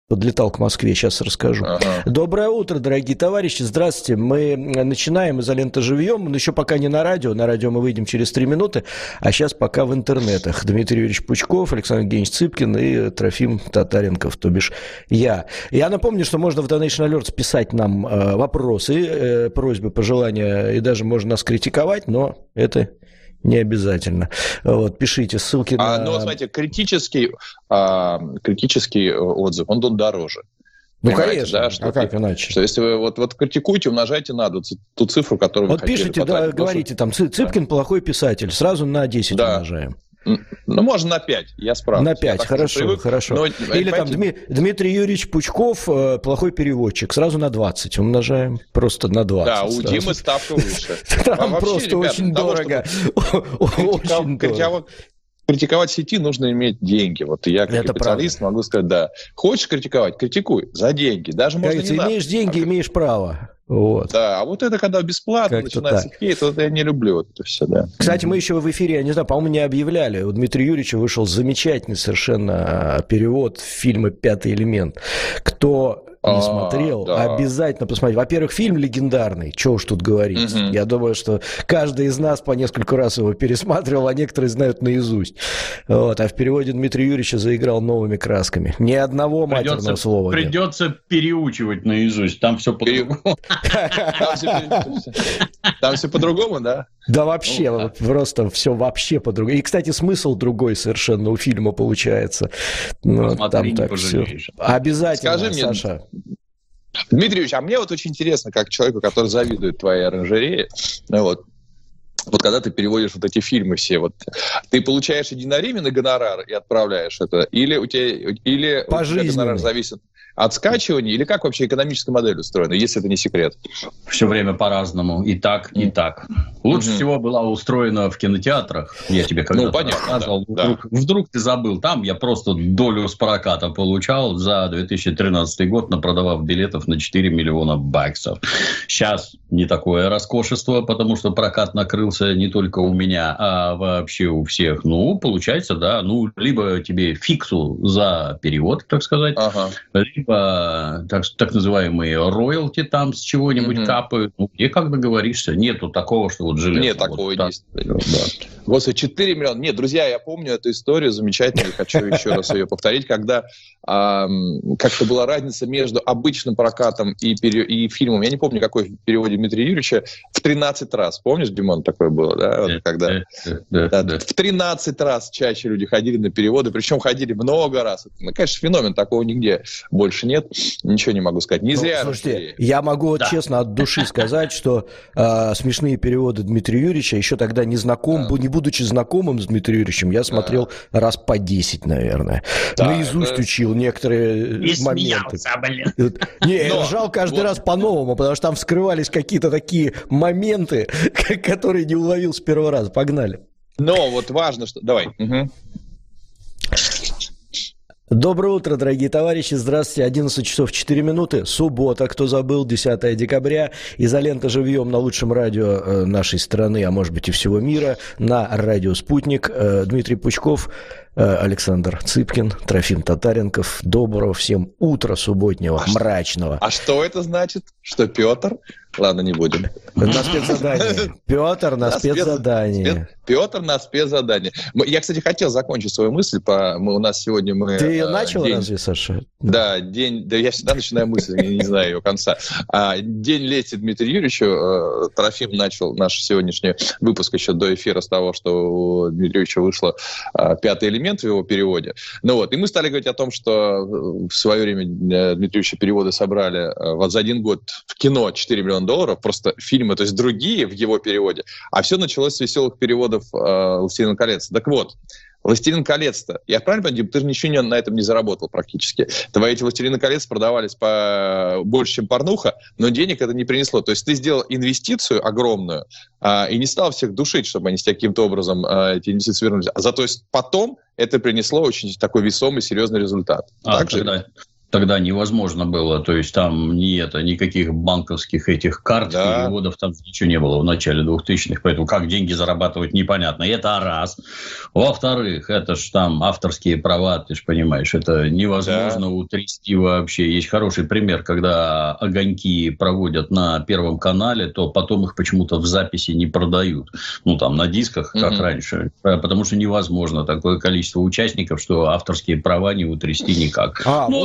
Подлетал к Москве, сейчас расскажу. Доброе утро, дорогие товарищи. Здравствуйте. Мы начинаем «Изолента живьем». Но еще пока не на радио. На радио мы выйдем через 3 минуты. А сейчас пока в интернетах. Дмитрий Юрьевич Пучков, Александр Евгеньевич Цыпкин и Трофим Татаренков, то бишь я. Я напомню, что можно в Donation Alerts писать нам вопросы, просьбы, пожелания. И даже можно нас критиковать, но это... не обязательно. Вот, пишите ссылки на... Ну, смотрите, критический отзыв, он тут дороже. Ну, конечно, да, а как иначе? Что если вы вот критикуете, умножайте на ту цифру, которую вы хотели пишите, потратить. Да, говорите, там, Цыпкин плохой писатель, сразу на 10 умножаем. Ну, можно на 5, я справлюсь. На 5, хорошо. Но, или там Дмитрий Юрьевич Пучков, плохой переводчик, сразу на 20 умножаем, просто на 20. Да, у Димы ставка выше. Там просто очень дорого. Очень дорого. Критиковать сети нужно иметь деньги. Вот я, как специалист, могу сказать, да. Хочешь критиковать, критикуй за деньги. Даже можно не имеешь деньги, имеешь право. Вот. Да, а вот это когда бесплатно как-то начинается хейт, вот я не люблю вот это все, да. Кстати, мы еще в эфире, я не знаю, по-моему, не объявляли. У Дмитрия Юрьевича вышел замечательный совершенно перевод фильма «Пятый элемент». Кто не смотрел, да. Обязательно посмотреть. Во-первых, фильм легендарный, чего уж тут говорить. Я думаю, что каждый из нас по несколько раз его пересматривал, а некоторые знают наизусть. Вот. А в переводе Дмитрия Юрьевича заиграл новыми красками. Ни одного матерного слова нет. Придется переучивать наизусть, там все по-другому. Там все по-другому, да? Да вообще, просто все вообще по-другому. И, кстати, смысл другой совершенно у фильма получается. Посмотри, не пожалеешь. Обязательно, скажи мне, Саша. Дмитрий Ильич, а мне вот очень интересно, как человеку, который завидует твоей оранжерее, вот когда ты переводишь вот эти фильмы все, вот ты получаешь единовременный гонорар и отправляешь это, или у тебя гонорар зависит от скачивания, или как вообще экономическая модель устроена, если это не секрет? Все время по-разному, и так, и так. Лучше всего была устроена в кинотеатрах, я тебе когда-то рассказывал. Вдруг ты забыл, там я просто долю с проката получал за 2013 год, напродавав билетов на 4 миллиона баксов. Сейчас не такое роскошество, потому что прокат накрылся не только у меня, а вообще у всех. Ну, получается, да, либо тебе фиксу за перевод, так сказать, либо так называемые роялти там с чего-нибудь капают. Где как договоришься? Нету такого, что вот железно. Нет такого, действительно. Да. Господи, 4 миллиона. Нет, друзья, я помню эту историю замечательную, хочу еще раз ее повторить, когда как-то была разница между обычным прокатом и фильмом. Я не помню, какой в переводе Дмитрия Юрьевича, в 13 раз. Помнишь, Димон, такое было, да? Вот, когда в 13 раз чаще люди ходили на переводы, причем ходили много раз. Ну, конечно, феномен, такого нигде больше нет. Ничего не могу сказать. Не зря. Слушайте, я могу честно от души сказать, что смешные переводы Дмитрия Юрьевича, еще тогда не будучи знакомым с Дмитрием Юрьевичем, я смотрел раз по 10, наверное. Наизусть учил некоторые моменты. Не, ржал каждый раз по-новому, потому что там вскрывались какие-то такие моменты, которые не уловил с первого раза. Погнали. Но вот важно, что... Давай. Доброе утро, дорогие товарищи. Здравствуйте. 11 часов 4 минуты. Суббота, кто забыл, 10 декабря. «Изолента живьем» на лучшем радио нашей страны, а может быть и всего мира, на радио «Спутник». Дмитрий Пучков, Александр Цыпкин, Трофим Татаренков. Доброго всем утра субботнего, мрачного. А что это значит? Что Петр? Ладно, не будем. На спецзадание. Петр на спецзадание. Петр на спецзадание. Я, кстати, хотел закончить свою мысль. У нас сегодня мы... Ты ее начал разве, Саша? Да, я всегда начинаю мысль, не знаю ее конца. День лести Дмитрию Юрьевичу. Трофим начал наш сегодняшний выпуск еще до эфира с того, что у Дмитрия Юрьевича вышло «Пятый элемент» в его переводе. И мы стали говорить о том, что в свое время Дмитрия Юрьевича переводы собрали вот за один год в кино 4 миллиона долларов, просто фильмы, то есть другие в его переводе. А все началось с веселых переводов «Властелина колец». Так вот, «Властелин колец»-то, я правильно понимаю, ты же ничего на этом не заработал практически. Твои эти «Властелины колец» продавались больше, чем порнуха, но денег это не принесло. То есть ты сделал инвестицию огромную и не стал всех душить, чтобы они каким-то образом эти инвестиции вернулись. А зато потом это принесло очень такой весомый, серьезный результат. тогда невозможно было, то есть там никаких банковских этих карт, переводов, там ничего не было в начале 2000-х, поэтому как деньги зарабатывать непонятно. И это раз. Во-вторых, это ж там авторские права, ты же понимаешь, это невозможно утрясти вообще. Есть хороший пример, когда «Огоньки» проводят на Первом канале, то потом их почему-то в записи не продают. Ну, там, на дисках, как раньше. Потому что невозможно такое количество участников, что авторские права не утрясти никак.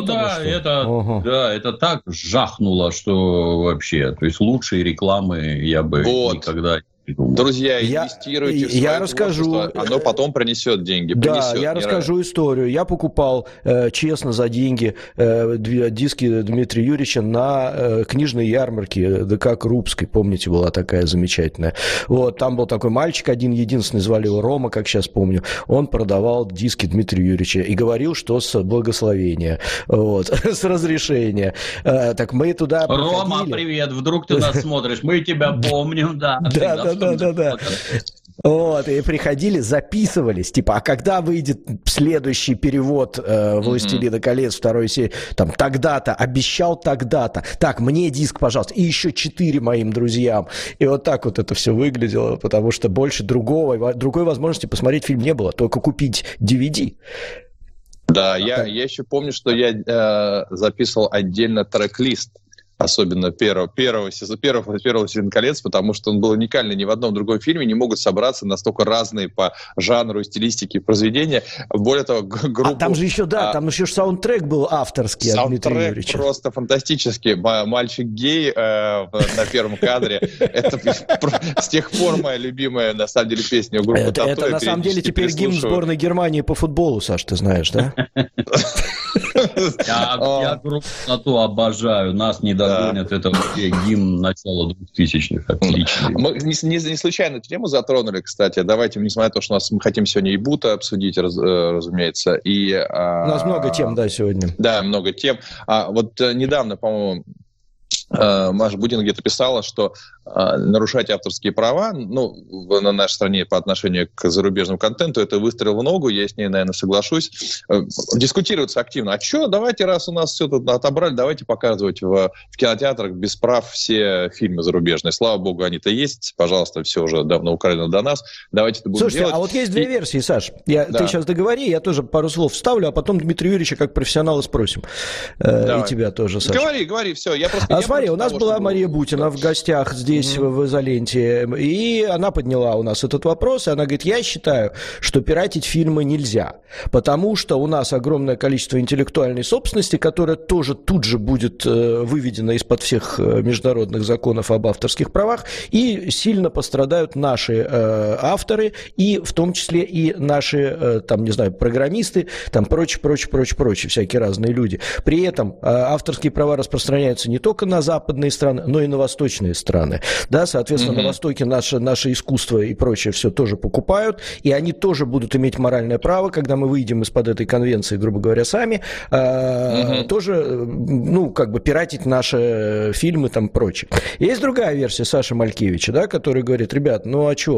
Это так жахнуло, что вообще, то есть лучшей рекламы я бы никогда... Друзья, инвестируйте в свое творчество, оно потом принесет деньги. Расскажу историю. Я покупал честно за деньги диски Дмитрия Юрьевича на книжной ярмарке ДК Крупской. Помните, была такая замечательная. Вот, там был такой мальчик один-единственный, звали его Рома, как сейчас помню. Он продавал диски Дмитрия Юрьевича и говорил, что с благословения, вот, с разрешения. Так мы туда Рома, приходили. Привет, вдруг ты нас смотришь, мы тебя помним, да. Да. Вот, и приходили, записывались, типа, а когда выйдет следующий перевод «Властелина колец» второй серии, там, тогда-то, обещал тогда-то, так, мне диск, пожалуйста, и еще 4 моим друзьям. И вот так вот это все выглядело, потому что больше другой возможности посмотреть фильм не было, только купить DVD. Да, я еще помню, что я записывал отдельно трек-лист, особенно первого «Властелина колец», потому что он был уникальный. Ни в одном другом фильме не могут собраться настолько разные по жанру и стилистике произведения. Более того, группу... там же еще, там еще саундтрек был авторский от Дмитрия Юрьевича. Саундтрек просто фантастический. «Мальчик-гей» на первом кадре. Это с тех пор моя любимая, на самом деле, песня у группы «Тату». Это, на самом деле, теперь гимн сборной Германии по футболу, Саш, ты знаешь, да? Я группу «Тату» обожаю. Нас не догонят. Это вообще гимн начала 2000-х. Отлично. Мы не случайно эту тему затронули, кстати. Давайте, несмотря на то, что мы хотим сегодня и Бута обсудить, разумеется. У нас много тем, сегодня. Да, много тем. Вот недавно, по-моему, Маша Будина где-то писала, что нарушать авторские права, на нашей стране по отношению к зарубежному контенту, это выстрел в ногу, я с ней, наверное, соглашусь. Дискутируется активно. А что, давайте, раз у нас все тут отобрали, давайте показывать в кинотеатрах без прав все фильмы зарубежные. Слава богу, они-то есть. Пожалуйста, все уже давно украдено до нас. Давайте это будем делать. Слушайте, а вот есть две версии, Саш. Ты сейчас договори, я тоже пару слов вставлю, а потом Дмитрия Юрьевича как профессионала спросим. И тебя тоже, Саш. Говори, все. Смотри, у нас была Мария Бутина в гостях здесь, в «Изоленте», и она подняла у нас этот вопрос, и она говорит, я считаю, что пиратить фильмы нельзя, потому что у нас огромное количество интеллектуальной собственности, которая тоже тут же будет выведена из-под всех международных законов об авторских правах, и сильно пострадают наши авторы, и в том числе и наши, программисты, прочие, всякие разные люди. При этом авторские права распространяются не только на западные страны, но и на восточные страны. Да, соответственно, на Востоке наше искусство и прочее все тоже покупают, и они тоже будут иметь моральное право, когда мы выйдем из-под этой конвенции, грубо говоря, сами, тоже, пиратить наши фильмы, прочее. Есть другая версия Саши Малькевича, да, который говорит, ребят,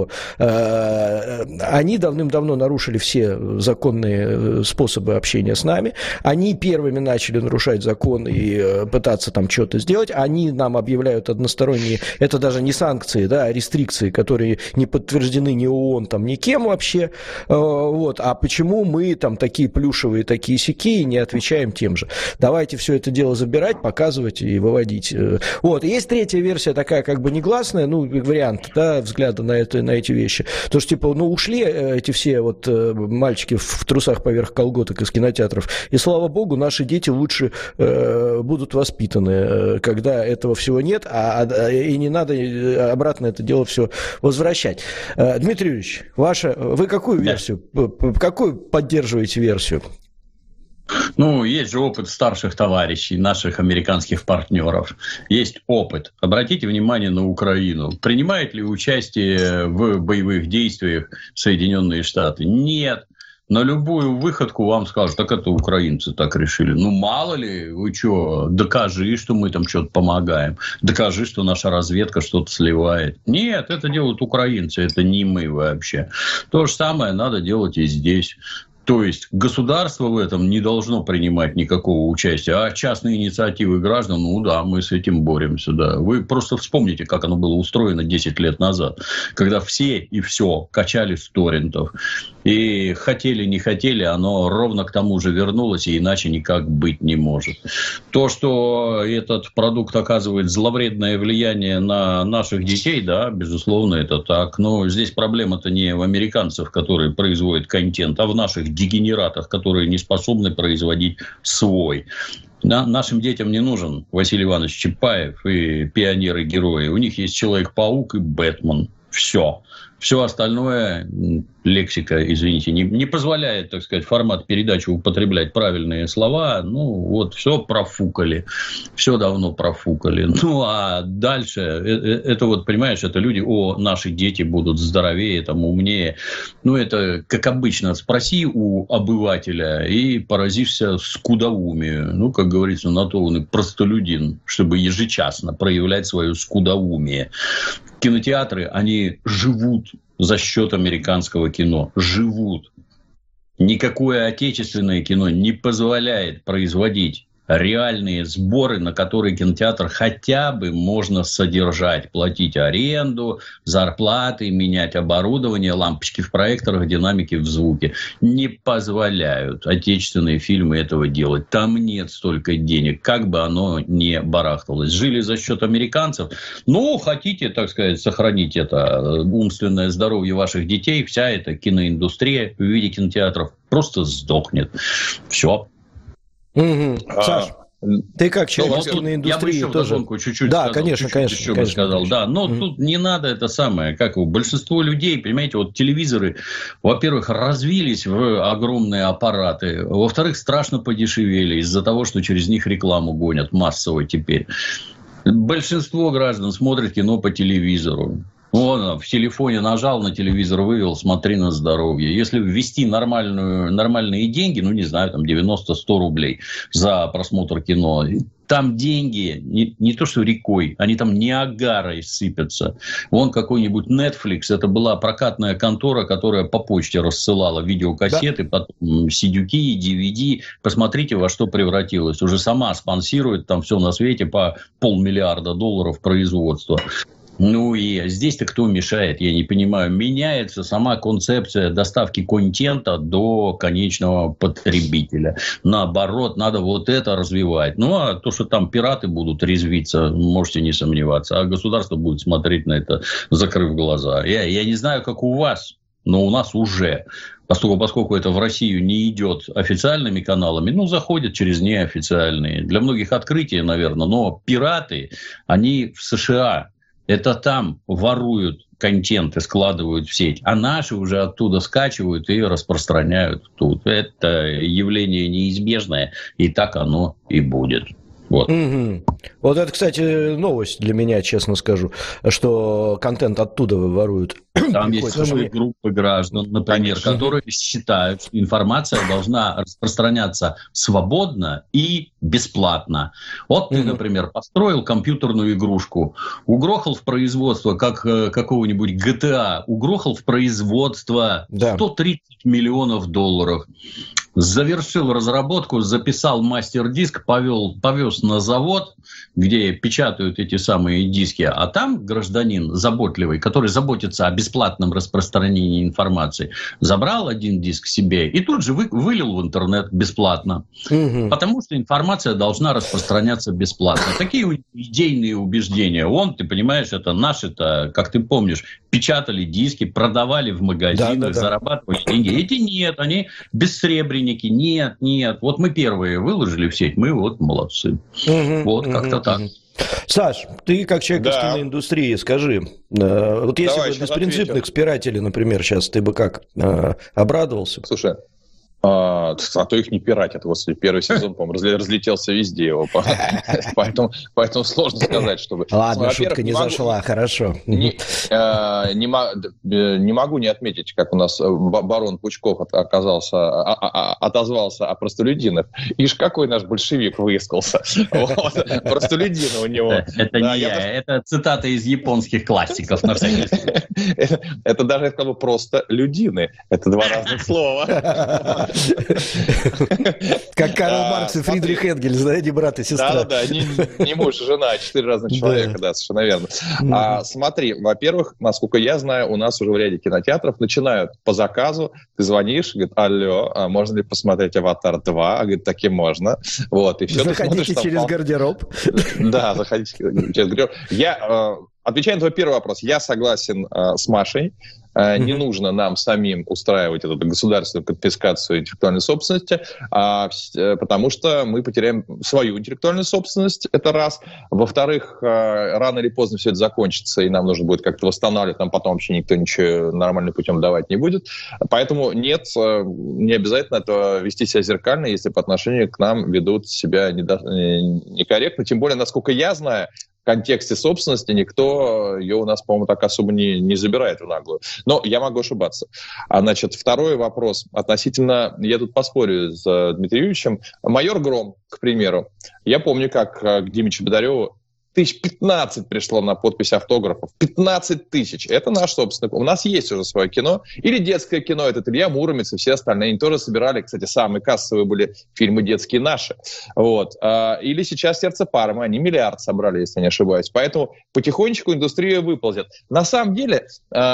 они давным-давно нарушили все законные способы общения с нами, они первыми начали нарушать закон и пытаться что-то сделать, они нам объявляют односторонние, это даже не санкции, а рестрикции, которые не подтверждены ни ООН, никем вообще, а почему мы такие плюшевые, такие сякие, не отвечаем тем же? Давайте все это дело забирать, показывать и выводить. Есть третья версия, такая негласная, вариант, взгляда на эти вещи, то что, ушли эти все мальчики в трусах поверх колготок из кинотеатров, и, слава богу, наши дети лучше будут воспитаны, когда этого всего нет, и не надо обратно это дело все возвращать. Дмитрий Юрьевич, вы какую версию, какую поддерживаете версию? Есть же опыт старших товарищей, наших американских партнеров. Есть опыт. Обратите внимание на Украину. Принимают ли участие в боевых действиях Соединенные Штаты? Нет. На любую выходку вам скажут, так это украинцы так решили. Мало ли, вы что, докажи, что мы что-то помогаем. Докажи, что наша разведка что-то сливает. Нет, это делают украинцы, это не мы вообще. То же самое надо делать и здесь. То есть государство в этом не должно принимать никакого участия, а частные инициативы граждан, ну да, мы с этим боремся, да. Вы просто вспомните, как оно было устроено 10 лет назад, когда все и все качали с торрентов. И хотели, не хотели, оно ровно к тому же вернулось, и иначе никак быть не может. То, что этот продукт оказывает зловредное влияние на наших детей, да, безусловно, это так. Но здесь проблема-то не в американцах, которые производят контент, а в наших дегенератах, которые не способны производить свой. Нашим детям не нужен Василий Иванович Чапаев и пионеры-герои. У них есть Человек-паук и Бэтмен. Все. Все остальное, лексика, извините, не позволяет, так сказать, формат передачи употреблять правильные слова. Ну, вот, все профукали. Все давно профукали. Ну, а дальше, это вот, понимаешь, это люди, наши дети будут здоровее, там, умнее. Ну, это, как обычно, спроси у обывателя и поразишься скудоумию. Ну, как говорится, на то он и простолюдин, чтобы ежечасно проявлять свое скудоумие. Кинотеатры, они живут за счет американского кино. Живут. Никакое отечественное кино не позволяет производить реальные сборы, на которые кинотеатр хотя бы можно содержать, платить аренду, зарплаты, менять оборудование, лампочки в проекторах, динамики в звуке. Не позволяют отечественные фильмы этого делать. Там нет столько денег, как бы оно ни барахталось. Жили за счет американцев. Ну, хотите, так сказать, сохранить это умственное здоровье ваших детей, вся эта киноиндустрия в виде кинотеатров просто сдохнет. Все. Саш, ты как человек киноиндустрии я бы тоже... чуть-чуть да, сказал, конечно, конечно. Сказал. Да, но тут не надо это самое, как большинство людей, понимаете, вот телевизоры, во-первых, развились в огромные аппараты, во-вторых, страшно подешевели из-за того, что через них рекламу гонят массово теперь. Большинство граждан смотрят кино по телевизору. Он в телефоне нажал, на телевизор вывел, смотри на здоровье. Если ввести нормальные деньги, ну, не знаю, там 90-100 рублей за просмотр кино, там деньги не то что рекой, они там Ниагарой сыпятся. Вон какой-нибудь Netflix, это была прокатная контора, которая по почте рассылала видеокассеты, да. Потом CD, DVD. Посмотрите, во что превратилось. Уже сама спонсирует там все на свете по $500 миллиарда производства. Ну и здесь-то кто мешает, я не понимаю. Меняется сама концепция доставки контента до конечного потребителя. Наоборот, надо вот это развивать. Ну, а то, что там пираты будут резвиться, можете не сомневаться. А государство будет смотреть на это, закрыв глаза. Я не знаю, как у вас, но у нас уже... Поскольку это в Россию не идет официальными каналами, ну, заходят через неофициальные. Для многих открытие, наверное, но пираты, они в США... Это там воруют контент и складывают в сеть, а наши уже оттуда скачивают и распространяют тут. Это явление неизбежное, и так оно и будет. Вот. Вот это, кстати, новость для меня, честно скажу, что контент оттуда воруют. Там есть целые группы граждан, например, которые считают, что информация должна распространяться свободно и бесплатно. Вот ты, например, построил компьютерную игрушку, угрохал в производство, как какого-нибудь GTA, угрохал в производство $130 миллионов. Завершил разработку, записал мастер-диск, повез на завод, где печатают эти самые диски, а там гражданин заботливый, который заботится о бесплатном распространении информации, забрал один диск себе и тут же вылил в интернет бесплатно. Потому что информация должна распространяться бесплатно. Такие идейные убеждения. Ты понимаешь, это наши-то, как ты помнишь, печатали диски, продавали в магазинах, зарабатывали деньги. Эти нет, они бессребреники. Нет. Вот мы первые выложили в сеть, мы вот молодцы. Вот как-то так. Саш, ты как человек из киноиндустрии, скажи, вот если бы беспринципных спиратели, например, сейчас, ты бы как, обрадовался? Слушай, а то их не пиратят. Вот первый сезон, по-моему, разлетелся везде. Поэтому сложно сказать, чтобы... Ладно, шутка не зашла, хорошо. Не могу не отметить, как у нас барон Пучков отозвался о простолюдинах. Ишь, какой наш большевик высказался. Простолюдины у него. Это не я, это цитата из японских классиков. Это даже, я сказал, просто людины. Это два разных слова. Да. Как Карл Маркс и Фридрих Энгельс, да, не брат и сестра. Да, не муж и жена, а 4 разных человека, да, совершенно верно. Смотри, во-первых, насколько я знаю, у нас уже в ряде кинотеатров начинают по заказу, ты звонишь, говорит, алло, можно ли посмотреть «Аватар 2», говорит, таки можно. Вот, и все. Заходите через гардероб. Да, заходите через гардероб. Я, отвечая на твой первый вопрос, я согласен с Машей. Не нужно нам самим устраивать эту государственную конфискацию интеллектуальной собственности, потому что мы потеряем свою интеллектуальную собственность, это раз. Во-вторых, рано или поздно все это закончится, и нам нужно будет как-то восстанавливать, нам потом вообще никто ничего нормальным путем давать не будет. Поэтому нет, не обязательно это вести себя зеркально, если по отношению к нам ведут себя некорректно. Тем более, насколько я знаю, в контексте собственности никто ее у нас, по-моему, так особо не забирает в наглую. Но я могу ошибаться. Значит, второй вопрос. Относительно, я тут поспорю с Дмитрием Юрьевичем. «Майор Гром», к примеру. Я помню, как к Димичу Бедареву 15 пришло на подпись автографов. 15 тысяч. Это наш собственный. У нас есть уже свое кино. Или детское кино. Это Илья Муромец и все остальные. Они тоже собирали. Кстати, самые кассовые были фильмы детские наши. Вот. Или сейчас «Сердце Пармы». Они 1 миллиард собрали, если не ошибаюсь. Поэтому потихонечку индустрия выползет. На самом деле,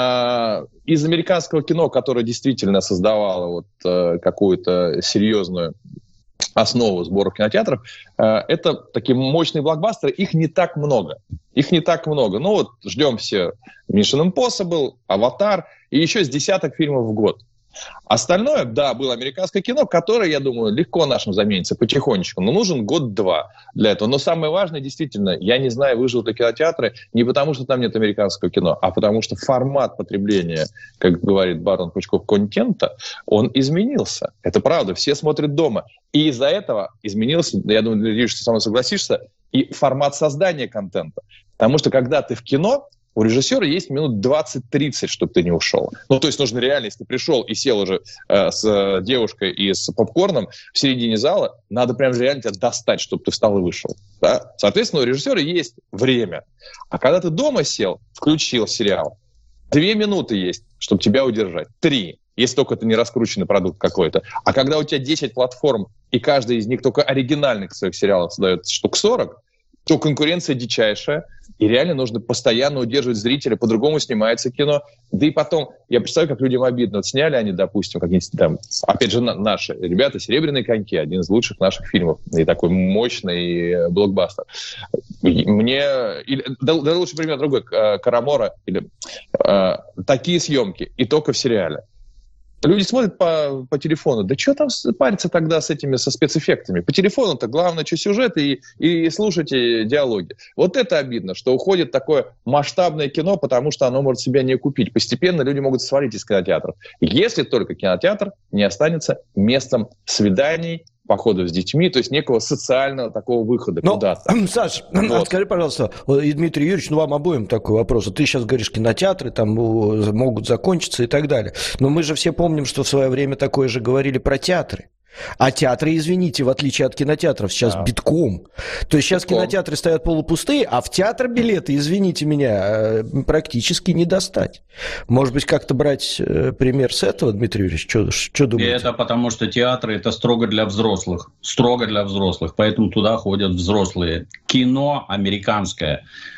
из американского кино, которое действительно создавало какую-то серьезную основу сбора в кинотеатрах, это такие мощные блокбастеры, их не так много. Ну вот ждем все Mission Impossible, «Аватар» и еще с десяток фильмов в год. Остальное, да, было американское кино, которое, я думаю, легко нашим заменится потихонечку, но нужен год-два для этого. Но самое важное, действительно, я не знаю, выживут ли кинотеатры не потому, что там нет американского кино, а потому что формат потребления, как говорит барон Пучков, контента, он изменился. Это правда, все смотрят дома. И из-за этого изменился, я думаю, Ильич, ты со мной согласишься, и формат создания контента. Потому что когда ты в кино, у режиссера есть минут 20-30, чтобы ты не ушел. Ну, то есть нужно реально, если ты пришел и сел уже с девушкой и с попкорном в середине зала, надо прям реально тебя достать, чтобы ты встал и вышел. Да? Соответственно, у режиссера есть время. А когда ты дома сел, включил сериал, 2 минуты есть, чтобы тебя удержать. 3, если только это не раскрученный продукт какой-то. А когда у тебя 10 платформ, и каждая из них только оригинальных своих сериалов создает штук 40, то конкуренция дичайшая, и реально нужно постоянно удерживать зрителя, по-другому снимается кино. Да и потом, я представляю, как людям обидно. Вот сняли они, допустим, какие-нибудь там, опять же, наши ребята, «Серебряные коньки», один из лучших наших фильмов, и такой мощный блокбастер. Лучший пример другой, «Карамора», или такие съемки, и только в сериале. Люди смотрят по телефону. Да что там париться тогда со спецэффектами? По телефону-то главное, что сюжет и слушайте диалоги. Вот это обидно, что уходит такое масштабное кино, потому что оно может себя не купить. Постепенно люди могут свалить из кинотеатров. Если только кинотеатр не останется местом свиданий, походов с детьми, то есть некого социального такого выхода куда-то. Саш, скажи, пожалуйста, и Дмитрий Юрьевич, вам обоим такой вопрос. Ты сейчас говоришь, кинотеатры там могут закончиться и так далее. Но мы же все помним, что в свое время такое же говорили про театры. А театры, извините, в отличие от кинотеатров, сейчас битком. То есть сейчас кинотеатры стоят полупустые, а в театр билеты, извините меня, практически не достать. Может быть, как-то брать пример с этого, Дмитрий Юрьевич? Что думаете? Это потому, что театры – это строго для взрослых. Поэтому туда ходят взрослые. Кино американское.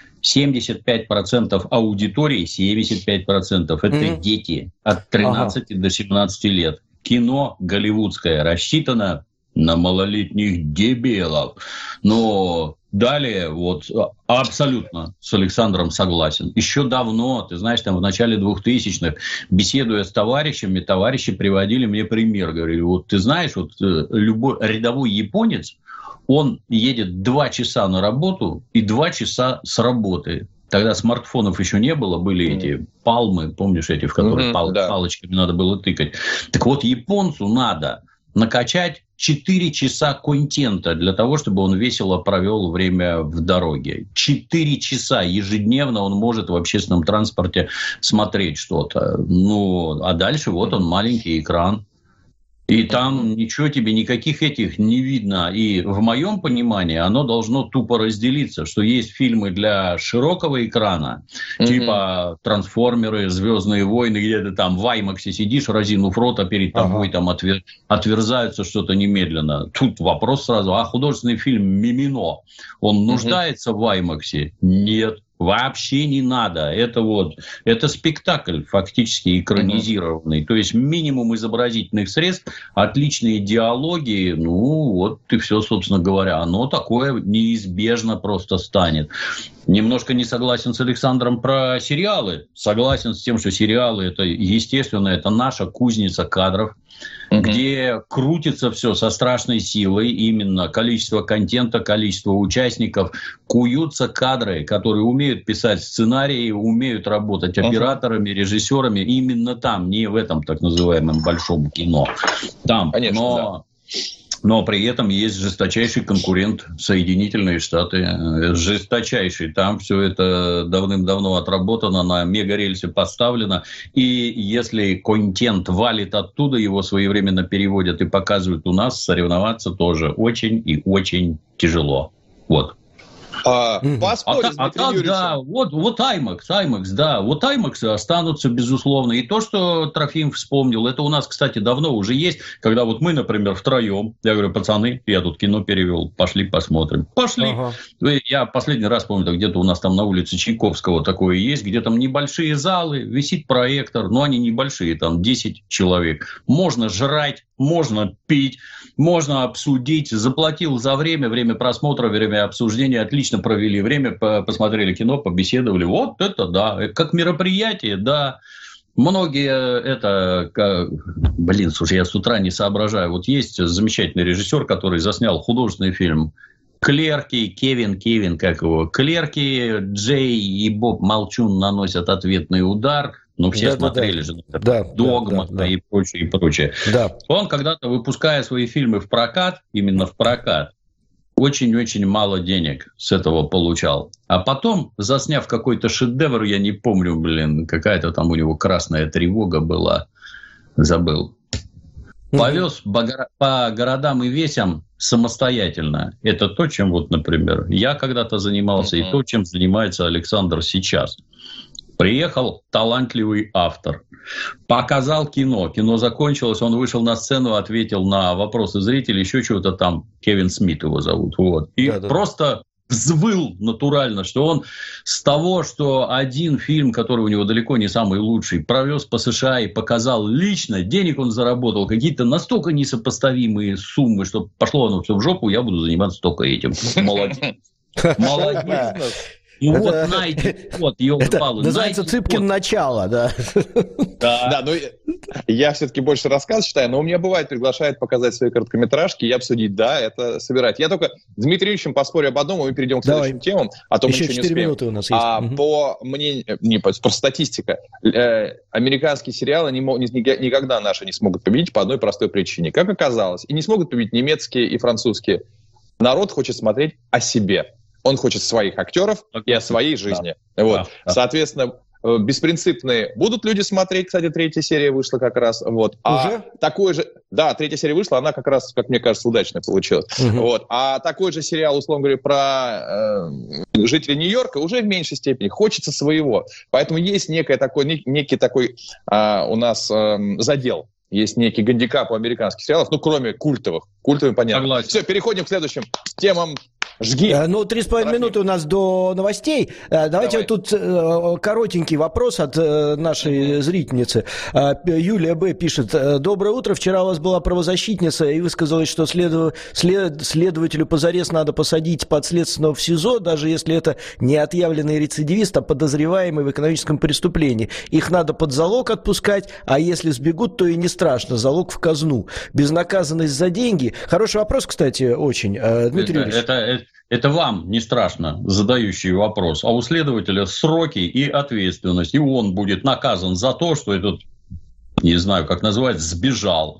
75% аудитории, 75% – это дети от 13 до 17 лет. Кино голливудское рассчитано на малолетних дебилов. Но далее абсолютно с Александром согласен. Еще давно, ты знаешь, там в начале 2000-х, беседуя с товарищами, товарищи приводили мне пример. Говорили, ты знаешь, любой рядовой японец, он едет 2 часа на работу и 2 часа с работы. Тогда смартфонов еще не было, были эти палмы, помнишь, эти, в которых палочками надо было тыкать. Так вот, японцу надо накачать 4 часа контента для того, чтобы он весело провел время в дороге. 4 часа ежедневно он может в общественном транспорте смотреть что-то. А дальше он маленький экран. И там ничего тебе, никаких этих не видно. И в моем понимании оно должно тупо разделиться, что есть фильмы для широкого экрана, типа «Трансформеры», «Звездные войны», где ты там в IMAX сидишь, разинув рот, а перед тобой там отверзается что-то немедленно. Тут вопрос сразу, а художественный фильм «Мимино», он нуждается в IMAX? Нет. Вообще не надо. Это спектакль фактически экранизированный. То есть минимум изобразительных средств, отличные диалоги, и все, собственно говоря. Оно такое неизбежно просто станет. Немножко не согласен с Александром про сериалы. Согласен с тем, что сериалы, это, естественно, это наша кузница кадров, где крутится все со страшной силой, именно количество контента, количество участников, куются кадры, которые умеют писать сценарии, умеют работать операторами, режиссерами, именно там, не в этом так называемом большом кино. Там, конечно, но при этом есть жесточайший конкурент Соединительные Штаты. Жесточайший. Там все это давным-давно отработано, на мегарельсе поставлено. И если контент валит оттуда, его своевременно переводят и показывают у нас, соревноваться тоже очень и очень тяжело. Вот. Поспорить с Дмитрием Юрьевичем. Да, вот IMAX, да, вот IMAX останутся, безусловно. И то, что Трофим вспомнил, это у нас, кстати, давно уже есть, когда вот мы, например, втроем, я говорю, пацаны, я тут кино перевел, пошли посмотрим. Пошли. Я последний раз помню, где-то у нас там на улице Чайковского такое есть, где там небольшие залы, висит проектор, но они небольшие, там 10 человек. Можно жрать, можно пить, можно обсудить. Заплатил за время просмотра, время обсуждения, отлично провели время, посмотрели кино, побеседовали. Вот это да. Как мероприятие, да. Многие это... слушай, я с утра не соображаю. Вот есть замечательный режиссер, который заснял художественный фильм «Клерки», Кевин, как его? «Клерки», Джей и Боб Молчун наносят ответный удар. Все смотрели же. «Догма» и прочее. Да. Он когда-то, выпуская свои фильмы в прокат, именно в прокат, очень-очень мало денег с этого получал. А потом, засняв какой-то шедевр, я не помню, какая-то там у него «Красная тревога» была, забыл. Повез по городам и весям самостоятельно. Это то, чем, например, я когда-то занимался, и то, чем занимается Александр сейчас. Приехал талантливый автор, показал кино. Кино закончилось, он вышел на сцену, ответил на вопросы зрителей, еще чего-то там. Кевин Смит его зовут. И просто взвыл натурально, что он с того, что один фильм, который у него далеко не самый лучший, провез по США и показал лично, денег он заработал, какие-то настолько несопоставимые суммы, что пошло оно все в жопу, я буду заниматься только этим. Молодец. Это называется Цыпкин начало, да. Да, я все-таки больше рассказ читаю, но у меня бывает, приглашают показать свои короткометражки и обсудить, это собирать. Я только с Дмитрием Ильичем поспорю об одном, и мы перейдем к следующим темам, а то мы ничего не успеем. Минуты у нас есть. По мнению, просто статистика, американские сериалы никогда наши не смогут победить по одной простой причине. Как оказалось, и не смогут победить немецкие и французские. Народ хочет смотреть о себе. Он хочет своих актеров и о своей жизни. Соответственно, «Беспринципные» будут люди смотреть. Кстати, 3-я серия вышла как раз. Уже? Такой же... Да, 3-я серия вышла, она как раз, как мне кажется, удачно получилась. А такой же сериал, условно говоря, про жителей Нью-Йорка уже в меньшей степени. Хочется своего. Поэтому есть некий такой у нас задел. Есть некий гандикап у американских сериалов, кроме культовых. Культовым понятно. Согласен. Все, переходим к следующим темам. Жги. 3,5 минуты у нас до новостей. Давайте тут коротенький вопрос от нашей зрительницы. Юлия Б. пишет. Доброе утро. Вчера у вас была правозащитница и высказалась, что следователю позарез надо посадить подследственного в СИЗО, даже если это не отъявленный рецидивист, а подозреваемый в экономическом преступлении. Их надо под залог отпускать, а если сбегут, то и не страшно. Залог в казну. Безнаказанность за деньги. Хороший вопрос, кстати, очень. Дмитрий Юрьевич. Это вам не страшно, задающий вопрос. А у следователя сроки и ответственность. И он будет наказан за то, что этот, не знаю, как называть, сбежал.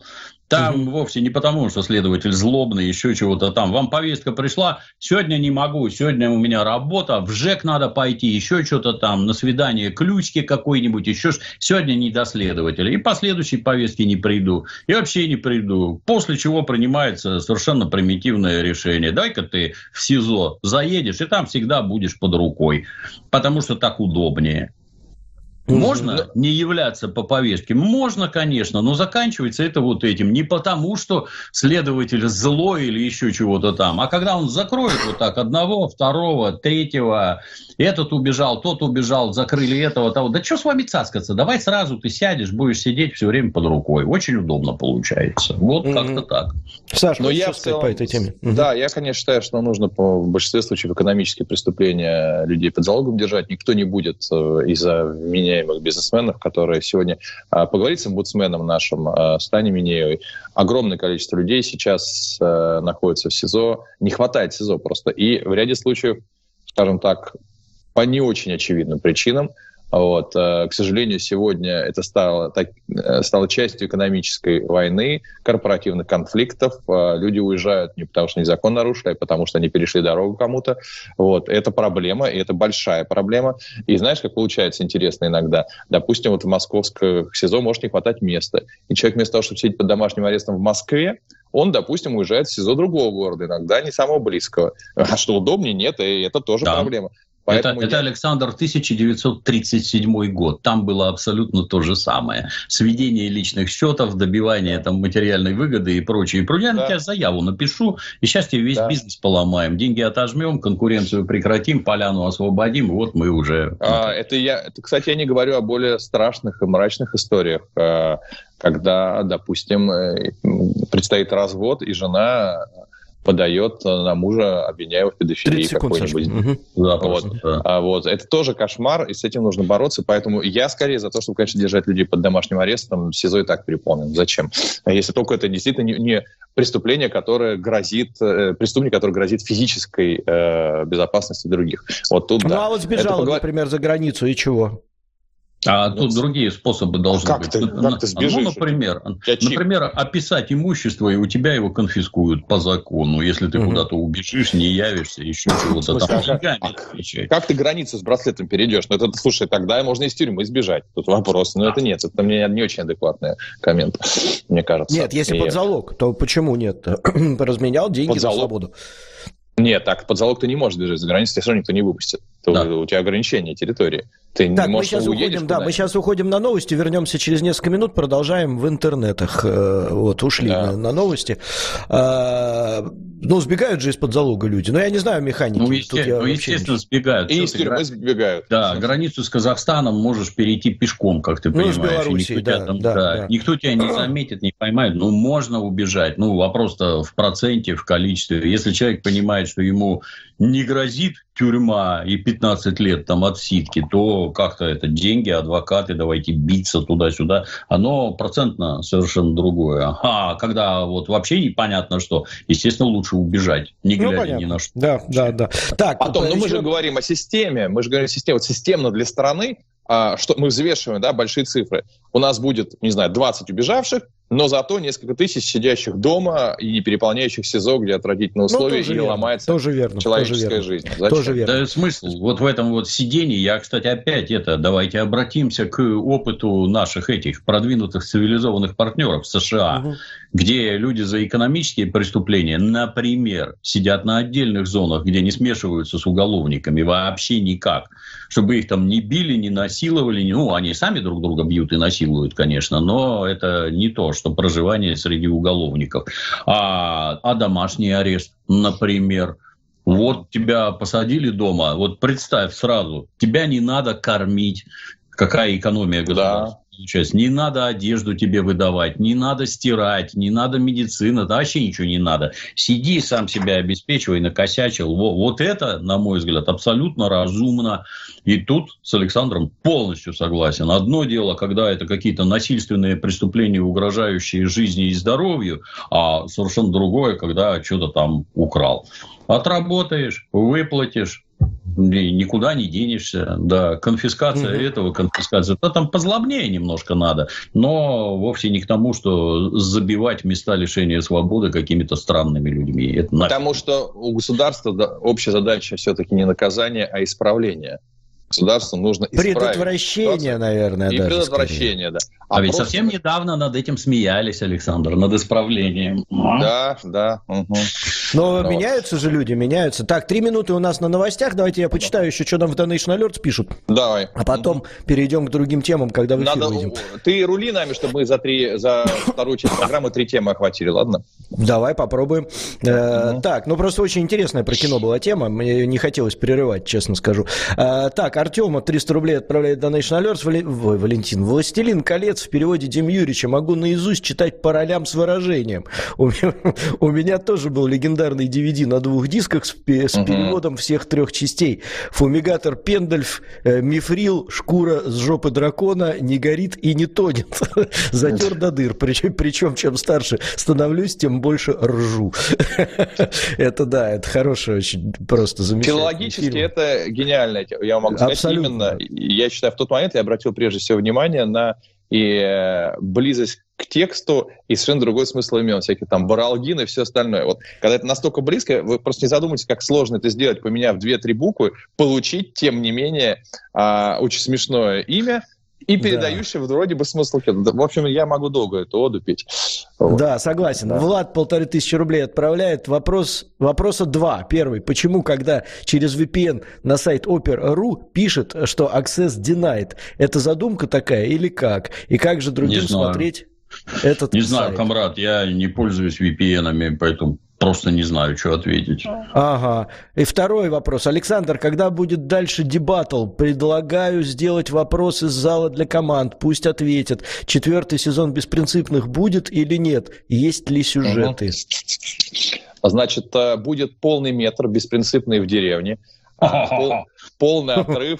Там вовсе не потому, что следователь злобный, еще чего-то там. Вам повестка пришла, сегодня не могу, сегодня у меня работа, в ЖЭК надо пойти, еще что-то там, на свидание ключки какой-нибудь, еще сегодня не до следователя. И по следующей повестке не приду, и вообще не приду. После чего принимается совершенно примитивное решение. Дай-ка ты в СИЗО заедешь, и там всегда будешь под рукой, потому что так удобнее. Можно не являться по повестке? Можно, конечно, но заканчивается это вот этим. Не потому, что следователь злой или еще чего-то там, а когда он закроет вот так одного, второго, третьего, этот убежал, тот убежал, закрыли этого, того. Да что с вами цаскаться? Давай сразу ты сядешь, будешь сидеть все время под рукой. Очень удобно получается. Вот как-то так. Саша, но я сказать по этой теме. Да, я, конечно, считаю, что нужно в большинстве случаев экономические преступления людей под залогом держать. Никто не будет из-за вменяемых бизнесменов, которые сегодня... Поговорить с омбудсменом нашим, с Таней Минеевой. Огромное количество людей сейчас находится в СИЗО. Не хватает СИЗО просто. И в ряде случаев, скажем так, по не очень очевидным причинам, вот, к сожалению, сегодня это стало частью экономической войны, корпоративных конфликтов. Люди уезжают не потому, что они закон нарушили, а потому, что они перешли дорогу кому-то. Вот. Это проблема, и это большая проблема. И знаешь, как получается интересно иногда? Допустим, вот в московском СИЗО может не хватать места. И человек вместо того, чтобы сидеть под домашним арестом в Москве, он, допустим, уезжает в СИЗО другого города, иногда не самого близкого. А что удобнее? Нет, и это тоже проблема. Это Александр, 1937 год. Там было абсолютно то же самое. Сведение личных счетов, добивание там материальной выгоды и прочее. Я на тебя заяву напишу, и сейчас тебе весь бизнес поломаем. Деньги отожмем, конкуренцию прекратим, поляну освободим, вот мы уже... Кстати, я не говорю о более страшных и мрачных историях, когда, допустим, предстоит развод, и жена... подает на мужа, обвиняя его в педофилии какой-нибудь. Вот. Это тоже кошмар, и с этим нужно бороться. Поэтому я скорее за то, чтобы, конечно, держать людей под домашним арестом. СИЗО и так переполнен. Зачем? Если только это действительно не преступление, которое грозит, преступник, который грозит физической безопасности других. Вот тут, а вот сбежал, например, за границу, и чего? А тут другие способы должны быть. Как ты сбежишь? Например, описать имущество, и у тебя его конфискуют по закону, если ты куда-то убежишь, не явишься, еще чего-то там. Как ты границу с браслетом перейдешь? Слушай, тогда можно из тюрьмы избежать. Тут вопрос. Но это нет. Это мне не очень адекватный коммент, мне кажется. Нет, если под залог, то почему нет? Разменял деньги за свободу. Нет, так под залог ты не можешь бежать за границу, тебя все равно никто не выпустит. У тебя ограничения территории. Ты не можешь уедешь. Мы сейчас уходим на новости, вернемся через несколько минут, продолжаем в интернетах. Вот, ушли на новости. Сбегают же из-под залога люди. Я не знаю механики. Естественно, сбегают. И из тюрьмы сбегают. Да, границу с Казахстаном можешь перейти пешком, как ты понимаешь. С Белоруссией, никто тебя не заметит, не поймает. Можно убежать. Вопрос-то в проценте, в количестве. Если человек понимает, что ему не грозит тюрьма и 15 лет там отсидки, то как-то это деньги, адвокаты, давайте биться туда-сюда. Оно процентно совершенно другое. А когда вот вообще непонятно что, естественно, лучше убежать, не глядя ни на что. Да. Так, потом, мы же говорим о системе. Мы же говорим о системе. Вот системно для страны, что мы взвешиваем, большие цифры. У нас будет, 20 убежавших, но зато несколько тысяч сидящих дома и не переполняющих СИЗО, где отвратительные условия, и ломается человеческая жизнь. Тоже верно. Да, смысл вот в этом вот сидении. Я, кстати, опять давайте обратимся к опыту наших этих продвинутых цивилизованных партнеров в США, где люди за экономические преступления, например, сидят на отдельных зонах, где не смешиваются с уголовниками вообще никак, чтобы их там не били, не насиловали. Они сами друг друга бьют и насилуют, конечно, но это не то, что проживание среди уголовников. А домашний арест, например. Вот тебя посадили дома, вот представь сразу, тебя не надо кормить. Какая экономия государства? Не надо одежду тебе выдавать, не надо стирать, не надо медицина, вообще ничего не надо. Сиди, сам себя обеспечивай, накосячил. Вот это, на мой взгляд, абсолютно разумно. И тут с Александром полностью согласен. Одно дело, когда это какие-то насильственные преступления, угрожающие жизни и здоровью, а совершенно другое, когда что-то там украл. Отработаешь, выплатишь, никуда не денешься. Да, конфискация этого, конфискация. Да, там позлобнее немножко надо, но вовсе не к тому, что забивать места лишения свободы какими-то странными людьми. Это потому что у государства общая задача все-таки не наказание, а исправление. Государству нужно исправить. Предотвращение, наверное. И предотвращение, да. А ведь совсем недавно над этим смеялись, Александр, над исправлением. Да. Но меняются же люди, меняются. Так, 3 минуты у нас на новостях. Давайте я почитаю еще, что нам в Donation Alerts пишут. Давай. А потом перейдем к другим темам, когда в эфир выйдем. Ты рули нами, чтобы мы за вторую часть программы 3 темы охватили, ладно? Давай, попробуем. Так, просто очень интересная про кино была тема. Мне не хотелось прерывать, честно скажу. Так, Артема 300 рублей отправляет Donation Alerts. Валентин. «Властелин колец» в переводе Дим Юрьевича могу наизусть читать по ролям с выражением. У меня тоже был легендарный DVD на 2 дисках с переводом всех 3 частей. Фумигатор Пендальф, мифрил, шкура с жопы дракона не горит и не тонет. Затер до дыр. Причем, чем старше становлюсь, тем больше ржу. Это хороший, очень просто замечательный филологически фильм. Это гениально. Я могу сказать, именно, я считаю, в тот момент я обратил прежде всего внимание на близость к тексту и совершенно другой смысл имен, всякие там баралгин и все остальное. Вот, когда это настолько близко, вы просто не задумайтесь, как сложно это сделать, поменяв 2-3 буквы, получить, тем не менее, очень смешное имя, и передающий вроде бы смысл. В общем, я могу долго эту оду петь. Вот. Да, согласен. Да. Влад 1500 рублей отправляет. Вопроса 2. Первый. Почему, когда через VPN на сайт Opera.ru пишет, что access denied, это задумка такая или как? И как же другим смотреть этот Не сайт? знаю, комрад, я не пользуюсь VPN-ами, поэтому просто не знаю, что ответить. Ага. И второй вопрос. Александр, когда будет дальше дебатл? Предлагаю сделать вопрос из зала для команд. Пусть ответят. 4-й сезон «Беспринципных» будет или нет? Есть ли сюжеты? Значит, будет полный метр «Беспринципные в деревне». Полный отрыв.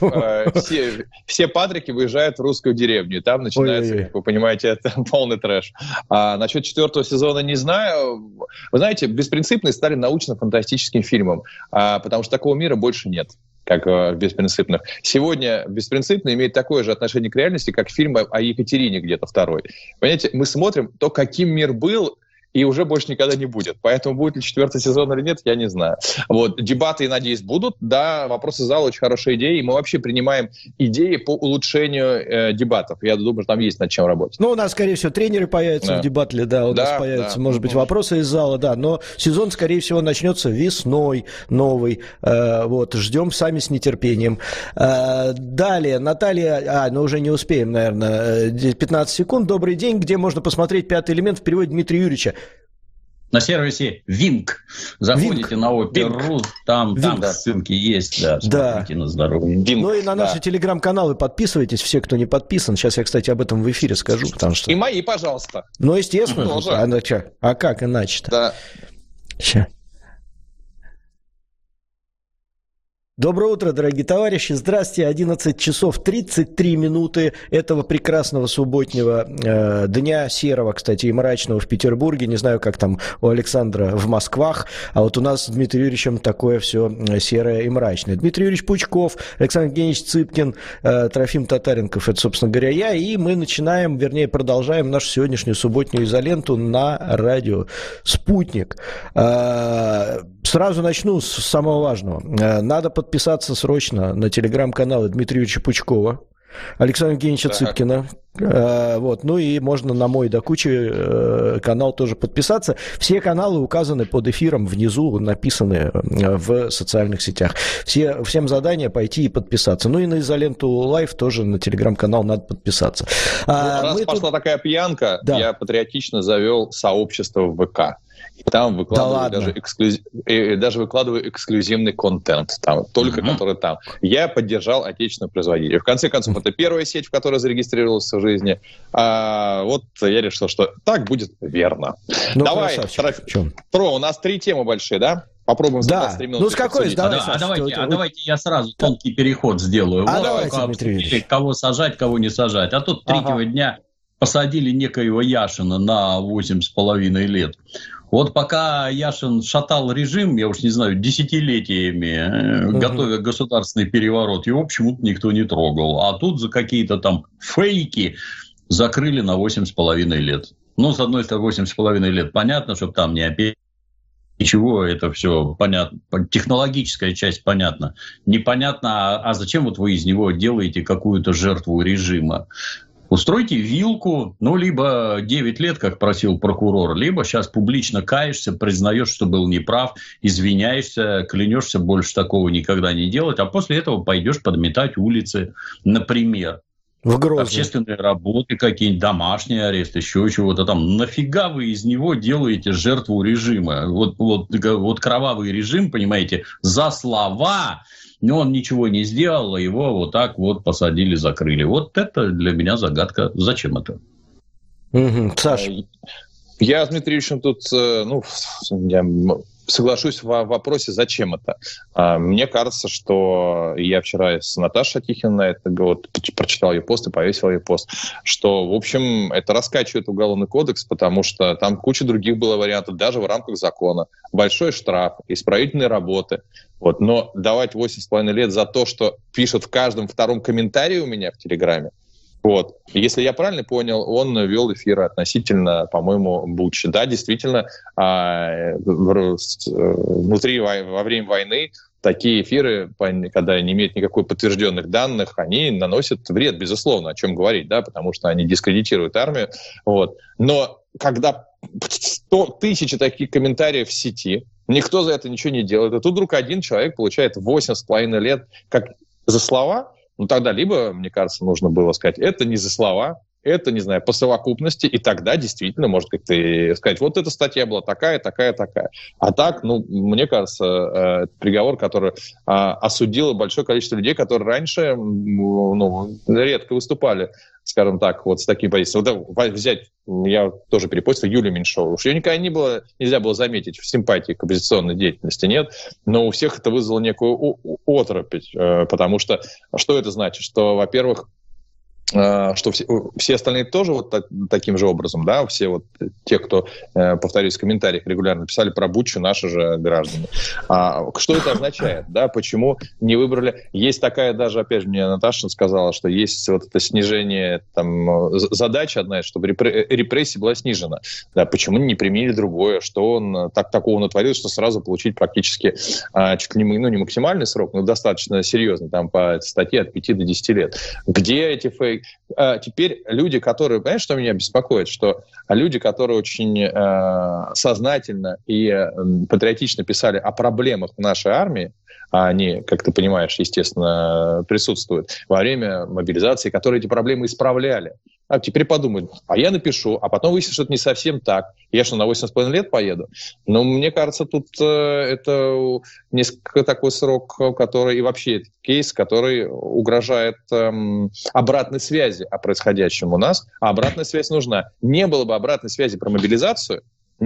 Все Патрики выезжают в русскую деревню. И там начинается, как вы понимаете, это полный трэш. Насчет 4-го сезона не знаю. Вы знаете, «Беспринципные» стали научно-фантастическим фильмом, потому что такого мира больше нет, как в «Беспринципных». Сегодня «Беспринципные» имеет такое же отношение к реальности, как фильм о Екатерине где-то второй. Понимаете, мы смотрим то, каким мир был, и уже больше никогда не будет. Поэтому будет ли 4-й сезон или нет, я не знаю. Вот. Дебаты, я надеюсь, будут. Да, вопросы зала очень хорошая идея. И мы вообще принимаем идеи по улучшению дебатов. Я думаю, что там есть над чем работать. Ну, у нас, скорее всего, тренеры появятся в дебатле, да. У нас появятся, может быть, вопросы из зала, да. Но сезон, скорее всего, начнется весной новый. Вот. Ждем сами с нетерпением. Далее, Наталья... уже не успеем, наверное. 15 секунд. Добрый день. Где можно посмотреть «Пятый элемент» в переводе Дмитрия Юрьевича? На сервисе Винк. Заходите на Opera.ru, там ссылки есть, смотрите на здоровье. Ну и на наши телеграм-каналы подписывайтесь, все, кто не подписан. Сейчас я, кстати, об этом в эфире скажу, потому что... И мои, пожалуйста. Ну, естественно. А как иначе-то? Да. Сейчас. Доброе утро, дорогие товарищи. Здравствуйте. 11 часов 33 минуты этого прекрасного субботнего дня, серого, кстати, и мрачного в Петербурге. Не знаю, как там у Александра в Москвах, а вот у нас с Дмитрием Юрьевичем такое все серое и мрачное. Дмитрий Юрьевич Пучков, Александр Евгеньевич Цыпкин, Трофим Татаренков, это, собственно говоря, я. И мы начинаем, вернее, продолжаем нашу сегодняшнюю субботнюю изоленту на радио «Спутник». Сразу начну с самого важного. Надо подписаться срочно на телеграм-каналы Дмитрия Юрьевича Пучкова, Александра Евгеньевича Цыпкина. Вот. Ну и можно на мой до кучи канал тоже подписаться. Все каналы указаны под эфиром, внизу написаны в социальных сетях. Всем задание пойти и подписаться. Ну и на изоленту лайв тоже на телеграм-канал надо подписаться. Раз пошла такая пьянка, я патриотично завел сообщество в ВК. Там выкладываю даже выкладываю эксклюзивный контент, там, только который там. Я поддержал отечественного производителя. В конце концов, это первая сеть, в которой зарегистрировался в жизни. Вот я решил, что так будет верно. Ну, давай, у нас 3 темы большие, да? Попробуем за 23 минуты. Ну, с какой? Давайте я сразу тонкий переход сделаю. Давайте, Дмитрий Ильич. Кого сажать, кого не сажать. А тут 3-го дня посадили некоего Яшина на 8,5 лет. Вот пока Яшин шатал режим, я уж не знаю, десятилетиями, готовя государственный переворот, его почему-то никто не трогал. А тут за какие-то там фейки закрыли на 8,5 лет. Ну, с одной стороны, 8,5 лет понятно, чтобы там не опять ничего, это все понятно. Технологическая часть понятна. Непонятно, а зачем вот вы из него делаете какую-то жертву режима? Устройте вилку, ну, либо 9 лет, как просил прокурор, либо сейчас публично каешься, признаешь, что был неправ, извиняешься, клянешься больше такого никогда не делать, а после этого пойдешь подметать улицы, например. Общественные работы какие-нибудь, домашний арест, еще чего-то там. Нафига вы из него делаете жертву режима? Вот кровавый режим, понимаете, за слова... Но он ничего не сделал, а его вот так вот посадили, закрыли. Вот это для меня загадка. Зачем это? Саша. Я с Дмитриевичем тут, я соглашусь в вопросе, зачем это. Мне кажется, что я вчера с Наташей Тихиной прочитал ее пост и повесил ее пост, что, в общем, это раскачивает уголовный кодекс, потому что там куча других было вариантов, даже в рамках закона. Большой штраф, исправительные работы. Вот. Но давать 8,5 лет за то, что пишут в каждом втором комментарии у меня в Телеграме, вот. Если я правильно понял, он вел эфиры относительно, по-моему, Бучи. Да, действительно, внутри, во время войны такие эфиры, когда не имеют никакой подтвержденных данных, они наносят вред, безусловно, о чем говорить, да, потому что они дискредитируют армию. Вот. Но когда 100 тысяч таких комментариев в сети, никто за это ничего не делает, и тут вдруг один человек получает 8,5 лет как за слова, ну, тогда либо, мне кажется, нужно было сказать, это не за слова, это, не знаю, по совокупности, и тогда действительно, может, как-то сказать, вот эта статья была такая. А так, мне кажется, это приговор, который осудило большое количество людей, которые раньше, редко выступали, скажем так, вот с такими позициями. Вот взять, я тоже перепостил Юлию Меньшову. Уж ее никогда нельзя было заметить в симпатии к оппозиционной деятельности, нет, но у всех это вызвало некую оторопь, потому что это значит? Что, во-первых, что все остальные тоже вот таким же образом, да, все вот те, кто, повторюсь, в комментариях регулярно писали про Бучу, наши же граждане. Что это означает, да, почему не выбрали? Есть такая даже, опять же, мне Наташа сказала, что есть вот это снижение, там, задача одна, чтобы репрессия была снижена. Да, почему не применили другое, что он такого натворил, что сразу получить практически чуть ли не максимальный срок, но достаточно серьезный, там, по статье от 5 до 10 лет. Где эти фейки? Теперь люди, которые... Понимаешь, что меня беспокоит? Что люди, которые очень сознательно и патриотично писали о проблемах в нашей армии, а они, как ты понимаешь, естественно, присутствуют во время мобилизации, которые эти проблемы исправляли. А теперь подумают, а я напишу, а потом выяснится, что это не совсем так. Я что, на 8,5 лет поеду? Но мне кажется, тут это несколько такой срок, который и вообще этот кейс, который угрожает обратной связи о происходящем у нас. А обратная связь нужна. Не было бы обратной связи про мобилизацию,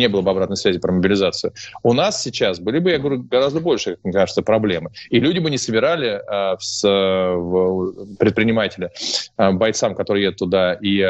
у нас сейчас были бы, я говорю, гораздо больше, как мне кажется, проблемы. И люди бы не собирали предприниматели, бойцам, которые едут туда, и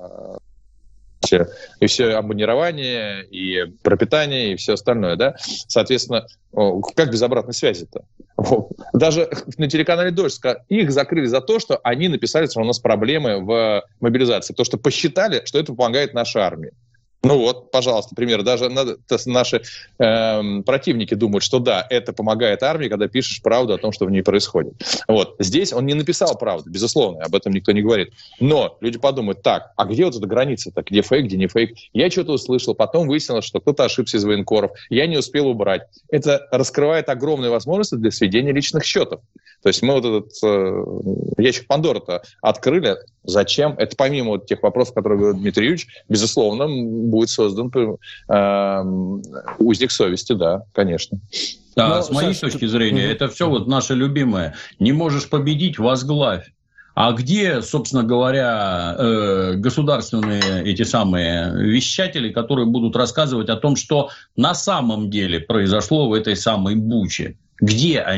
все обмунирование, и пропитание, и все остальное, да? Соответственно, как без обратной связи-то? Даже на телеканале «Дождь» их закрыли за то, что они написали, что у нас проблемы в мобилизации, потому что посчитали, что это помогает нашей армии. Ну вот, пожалуйста, пример. Даже наши противники думают, что да, это помогает армии, когда пишешь правду о том, что в ней происходит. Вот. Здесь он не написал правду, безусловно, об этом никто не говорит. Но люди подумают, так, а где вот эта граница-то? Где фейк, где не фейк? Я что-то услышал, потом выяснилось, что кто-то ошибся из военкоров, я не успел убрать. Это раскрывает огромные возможности для сведения личных счетов. То есть мы вот этот ящик Пандоры-то открыли. Зачем? Это помимо вот тех вопросов, которые говорит Дмитрий Юрьевич, безусловно, будет создан узник совести, да, конечно. Да, но, с моей точки зрения, это все вот наше любимое. Не можешь победить — возглавь. А где, собственно говоря, государственные эти самые вещатели, которые будут рассказывать о том, что на самом деле произошло в этой самой Буче? Где они?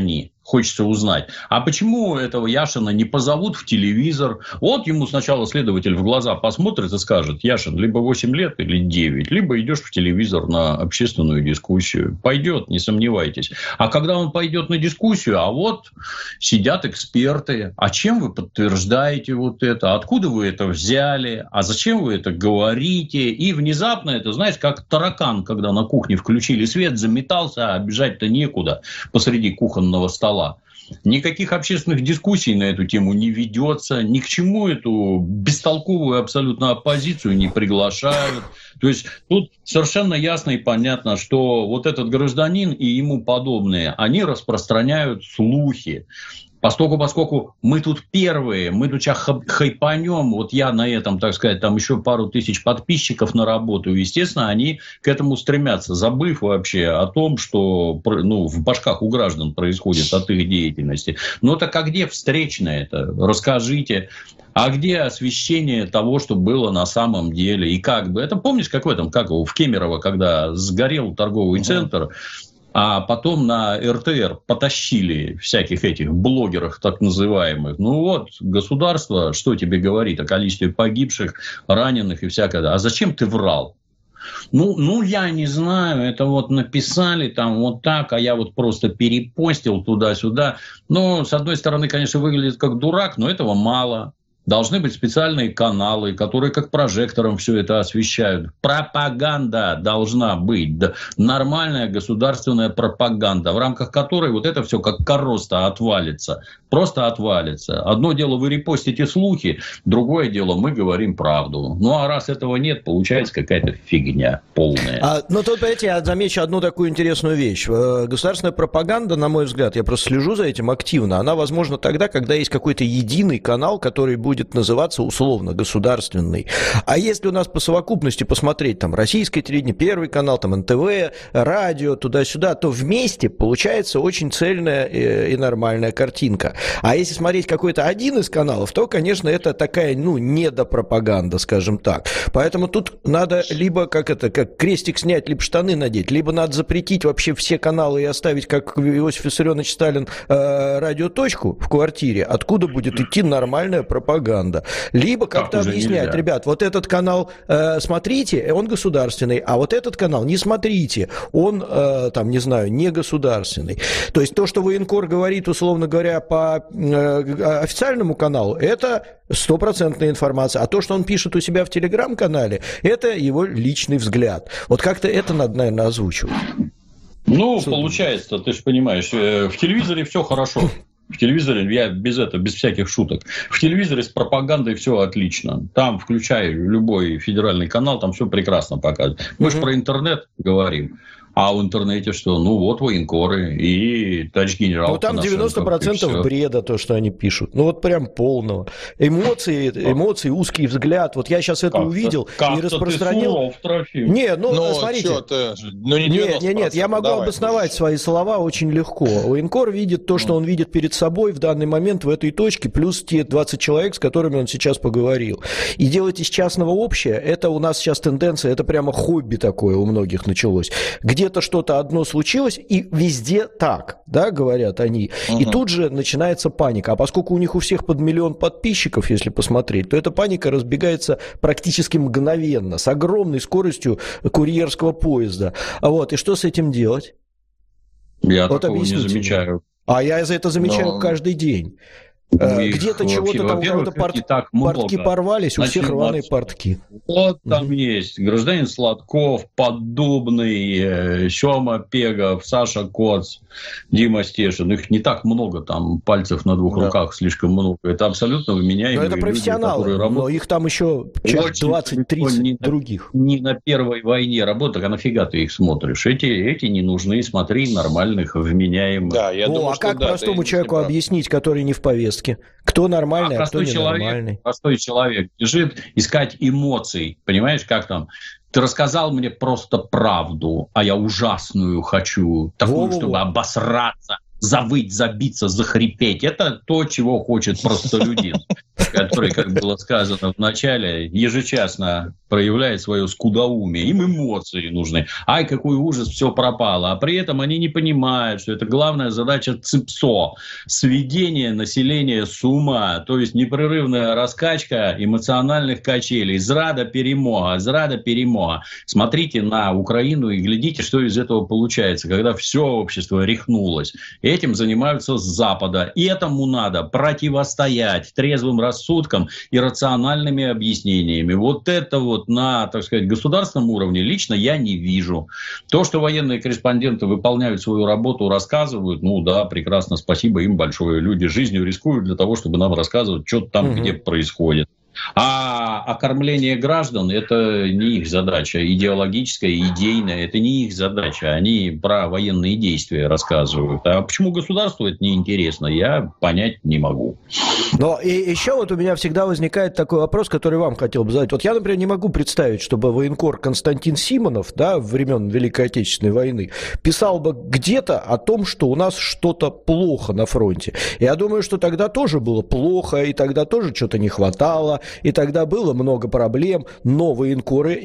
хочется узнать. А почему этого Яшина не позовут в телевизор? Вот ему сначала следователь в глаза посмотрит и скажет: Яшин, либо 8 лет или 9, либо идешь в телевизор на общественную дискуссию. Пойдет, не сомневайтесь. А когда он пойдет на дискуссию, а вот сидят эксперты. А чем вы подтверждаете вот это? Откуда вы это взяли? А зачем вы это говорите? И внезапно это, знаете, как таракан, когда на кухне включили свет, заметался, а бежать-то некуда посреди кухонного стола. Никаких общественных дискуссий на эту тему не ведется, ни к чему эту бестолковую абсолютно оппозицию не приглашают. То есть тут совершенно ясно и понятно, что вот этот гражданин и ему подобные, они распространяют слухи. Поскольку мы тут первые, мы тут сейчас хайпанем, вот я на этом, так сказать, там еще пару тысяч подписчиков наработаю, естественно, они к этому стремятся, забыв вообще о том, что в башках у граждан происходит от их деятельности. Ну так а где встречное это? Расскажите. А где освещение того, что было на самом деле? И как бы? Это помнишь, как в Кемерово, когда сгорел торговый центр, а потом на РТР потащили всяких этих блогеров так называемых. Ну вот, государство, что тебе говорит о количестве погибших, раненых и всякое. А зачем ты врал? Ну, я не знаю, это вот написали там вот так, а я вот просто перепостил туда-сюда. Ну, с одной стороны, конечно, выглядит как дурак, но этого мало. Должны быть специальные каналы, которые как прожектором все это освещают. Пропаганда должна быть. Да, нормальная государственная пропаганда, в рамках которой вот это все как короста отвалится. Просто отвалится. Одно дело вы репостите слухи, другое дело мы говорим правду. Ну, а раз этого нет, получается какая-то фигня полная. Ну, тут, понимаете, я замечу одну такую интересную вещь. Государственная пропаганда, на мой взгляд, я просто слежу за этим активно, она возможна тогда, когда есть какой-то единый канал, который будет называться условно государственный. А если у нас по совокупности посмотреть, там, российское телевидение, Первый канал, там, НТВ, радио, туда-сюда, то вместе получается очень цельная и нормальная картинка. А если смотреть какой-то один из каналов, то, конечно, это такая, недопропаганда, скажем так. Поэтому тут надо либо, как крестик снять, либо штаны надеть, либо надо запретить вообще все каналы и оставить, как Иосиф Виссарионович Сталин, радиоточку в квартире, откуда будет идти нормальная пропаганда. Либо как-то объяснять: ребят, вот этот канал смотрите, он государственный, а вот этот канал не смотрите, он, не государственный. То есть то, что военкор говорит, условно говоря, по официальному каналу, это стопроцентная информация. А то, что он пишет у себя в телеграм-канале, это его личный взгляд. Вот как-то это надо, наверное, озвучивать. Получается, ты же понимаешь, в телевизоре все хорошо. В телевизоре, я без всяких шуток, в телевизоре с пропагандой все отлично. Там, включай любой федеральный канал, там все прекрасно показывают. Мы же про интернет говорим. А в интернете что? Военкоры и товарищ-генерал. Там 90% бреда, то, что они пишут. Прям полного. Эмоции, узкий взгляд. Вот я сейчас это увидел и распространил. Смотрите. Нет, я могу обосновать свои слова очень легко. Военкор видит то, что он видит перед собой в данный момент в этой точке, плюс те 20 человек, с которыми он сейчас поговорил. И делать из частного общее, это у нас сейчас тенденция, это прямо хобби такое у многих началось. Где-то что-то одно случилось, и везде так, да, говорят они. И тут же начинается паника. А поскольку у них у всех под 1 миллион подписчиков, если посмотреть, то эта паника разбегается практически мгновенно, с огромной скоростью курьерского поезда. И что с этим делать? Я такого не замечаю. А я за это замечаю каждый день. Где-то чего-то там, у кого-то портки порвались, у всех рваные портки. Вот там есть гражданин Сладков, Поддубный, Сёма Пегов, Саша Коц, Дима Стешин. Их не так много, там пальцев на 2 руках слишком много. Это абсолютно вменяемые люди. Но это профессионалы, люди, но их там еще 20-30 других. Не на Первой войне работают, а нафига ты их смотришь? Эти не нужны, смотри нормальных, вменяемых. Да, я думаю, как простому человеку объяснить, который не в повестке? Кто нормальный, а кто ненормальный? Простой человек бежит искать эмоций. Понимаешь, как там? Ты рассказал мне просто правду, а я ужасную хочу. Такую, чтобы обосраться. завыть, забиться, захрипеть. Это то, чего хочет простолюдин, который, как было сказано в начале, ежечасно проявляет свое скудоумие. Им эмоции нужны. Ай, какой ужас, все пропало. А при этом они не понимают, что это главная задача ЦИПСО – сведение населения с ума. То есть непрерывная раскачка эмоциональных качелей. Зрада-перемога. Смотрите на Украину и глядите, что из этого получается, когда все общество рехнулось. Этим занимаются с Запада. И этому надо противостоять трезвым рассудком и рациональными объяснениями. Вот это вот на, так сказать, государственном уровне лично я не вижу. То, что военные корреспонденты выполняют свою работу, рассказывают, ну да, прекрасно, спасибо им большое. Люди жизнью рискуют для того, чтобы нам рассказывать, что там где происходит. А окормление граждан – это не их задача, идеологическая, идейная, это не их задача. Они про военные действия рассказывают. А почему государству это неинтересно, я понять не могу. Но и еще вот у меня всегда возникает такой вопрос, который вам хотел бы задать. Вот я, например, не могу представить, чтобы военкор Константин Симонов, да, времен Великой Отечественной войны, писал бы где-то о том, что у нас что-то плохо на фронте. Я думаю, что тогда тоже было плохо, и тогда тоже что-то не хватало, и тогда было много проблем, но военкоры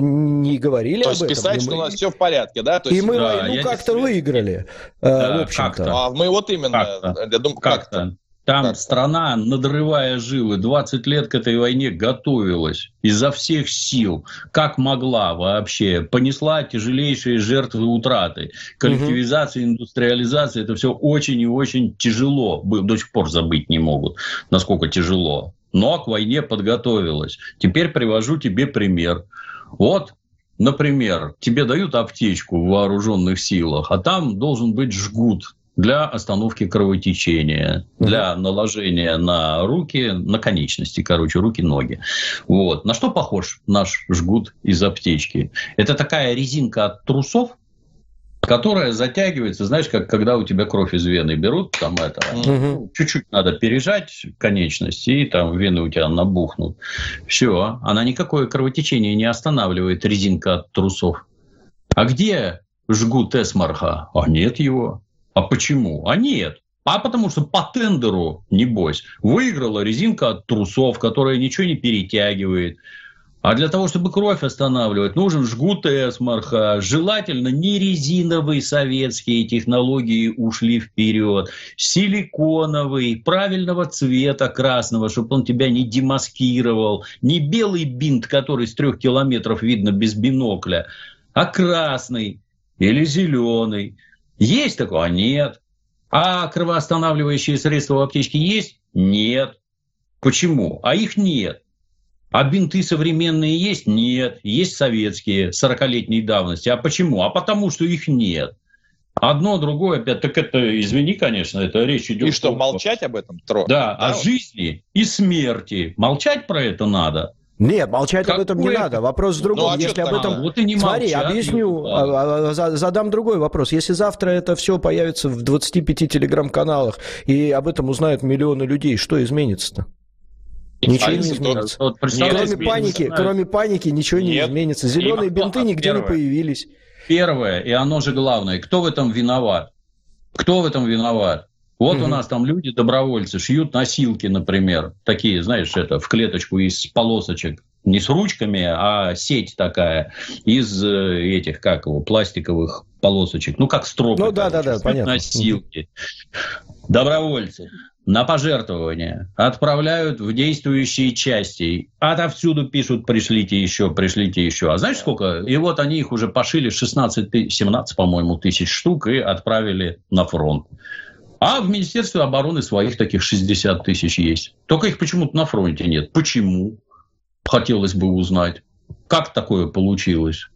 не говорили об этом. То есть писать, что у нас все в порядке, да? То есть, и мы войну как-то выиграли, в общем-то. Как-то. Мы вот именно, я думаю, как-то. Там страна, надрывая жилы, 20 лет к этой войне готовилась изо всех сил, как могла вообще, понесла тяжелейшие жертвы и утраты. Коллективизация, индустриализация, это все очень и очень тяжело. До сих пор забыть не могут, насколько тяжело. Но к войне подготовилась. Теперь привожу тебе пример. Вот, например, тебе дают аптечку в вооруженных силах, а там должен быть жгут для остановки кровотечения, для наложения на руки, на конечности, руки-ноги. Вот. На что похож наш жгут из аптечки? Это такая резинка от трусов, которая затягивается, знаешь, как когда у тебя кровь из вены берут, там это, чуть-чуть надо пережать конечности, и там вены у тебя набухнут. Все, она никакое кровотечение не останавливает, резинка от трусов. А где жгут эсмарха? А нет его. А почему? А нет. А потому что по тендеру, небось, выиграла резинка от трусов, которая ничего не перетягивает. А для того, чтобы кровь останавливать, нужен жгут эсмарха. Желательно не резиновый, советские технологии ушли вперед. Силиконовый, правильного цвета красного, чтобы он тебя не демаскировал. Не белый бинт, который с 3 километров видно без бинокля, а красный или зеленый. Есть такое? А нет. А кровоостанавливающие средства в аптечке есть? Нет. Почему? А их нет. А бинты современные есть? Нет. Есть советские, 40-летней давности. А почему? А потому что их нет. Одно, другое, опять, так это, извини, конечно, это речь идет... И что, молчать об этом? Да, о жизни и смерти. Молчать про это надо. Нет, молчать об этом не надо. Вопрос в другом. Ну, если об этом... Вот и не Смотри, молчать, объясню, задам другой вопрос. Если завтра это все появится в 25 телеграм-каналах, и об этом узнают миллионы людей, что изменится-то? Ничего не изменится. Кроме паники ничего не изменится. Зеленые бинты нигде не появились. Первое, и оно же главное, кто в этом виноват? Кто в этом виноват? Вот у нас там люди, добровольцы, шьют носилки, например, такие, знаешь, это в клеточку из полосочек, не с ручками, а сеть такая из этих, пластиковых полосочек, ну, как стропы. Ну, да, понятно. Носилки. Добровольцы на пожертвования отправляют в действующие части. Отовсюду пишут: пришлите еще, пришлите еще. А знаешь сколько? И вот они их уже пошили 17, по-моему, тысяч штук и отправили на фронт. А в Министерстве обороны своих таких 60 тысяч есть. Только их почему-то на фронте нет. Почему? Хотелось бы узнать. Как такое получилось?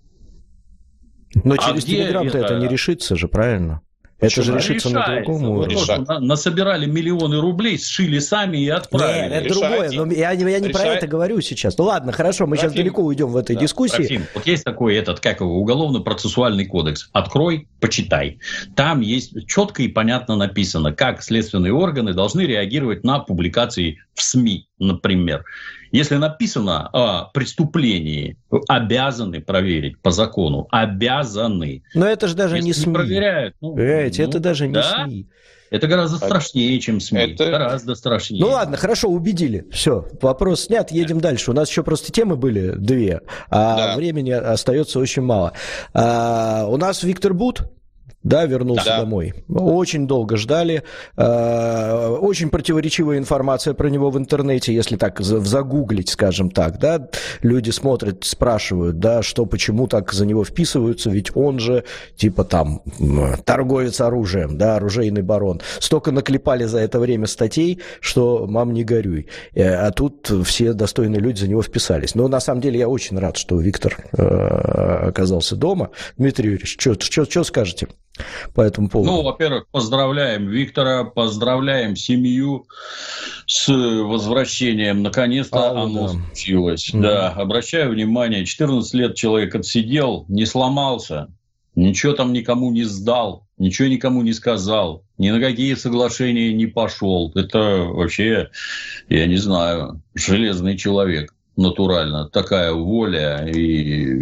Но через телеграм-то это не решится же, правильно? Это же решится на другом уровне. Насобирали миллионы рублей, сшили сами и отправили. Нет, это другое. Но я не про это говорю сейчас. Ну ладно, хорошо, мы сейчас далеко уйдем в этой дискуссии. Трофим, вот есть такой уголовно-процессуальный кодекс. Открой, почитай. Там есть четко и понятно написано, как следственные органы должны реагировать на публикации в СМИ. например, если написано о преступлении, обязаны проверить по закону. Обязаны. Но это же даже если не СМИ. Проверяют, понимаете, это даже не СМИ. Это гораздо страшнее, чем СМИ. Гораздо страшнее. Ну ладно, хорошо, убедили. Все, вопрос снят, едем дальше. У нас еще просто темы были две, а времени остается очень мало. У нас Виктор Бут, вернулся домой. Очень долго ждали. Очень противоречивая информация про него в интернете, если так загуглить, скажем так. Люди смотрят, спрашивают, что, почему так за него вписываются, ведь он же, типа там, торговец оружием, оружейный барон. Столько наклепали за это время статей, что мам не горюй. А тут все достойные люди за него вписались. Но на самом деле я очень рад, что Виктор оказался дома. Дмитрий Юрьевич, что скажете по этому поводу? Ну, во-первых, поздравляем Виктора, поздравляем семью с возвращением. Наконец-то оно случилось. Обращаю внимание, 14 лет человек отсидел, не сломался, ничего там никому не сдал, ничего никому не сказал, ни на какие соглашения не пошел. Это вообще, я не знаю, железный человек. Натурально. Такая воля и,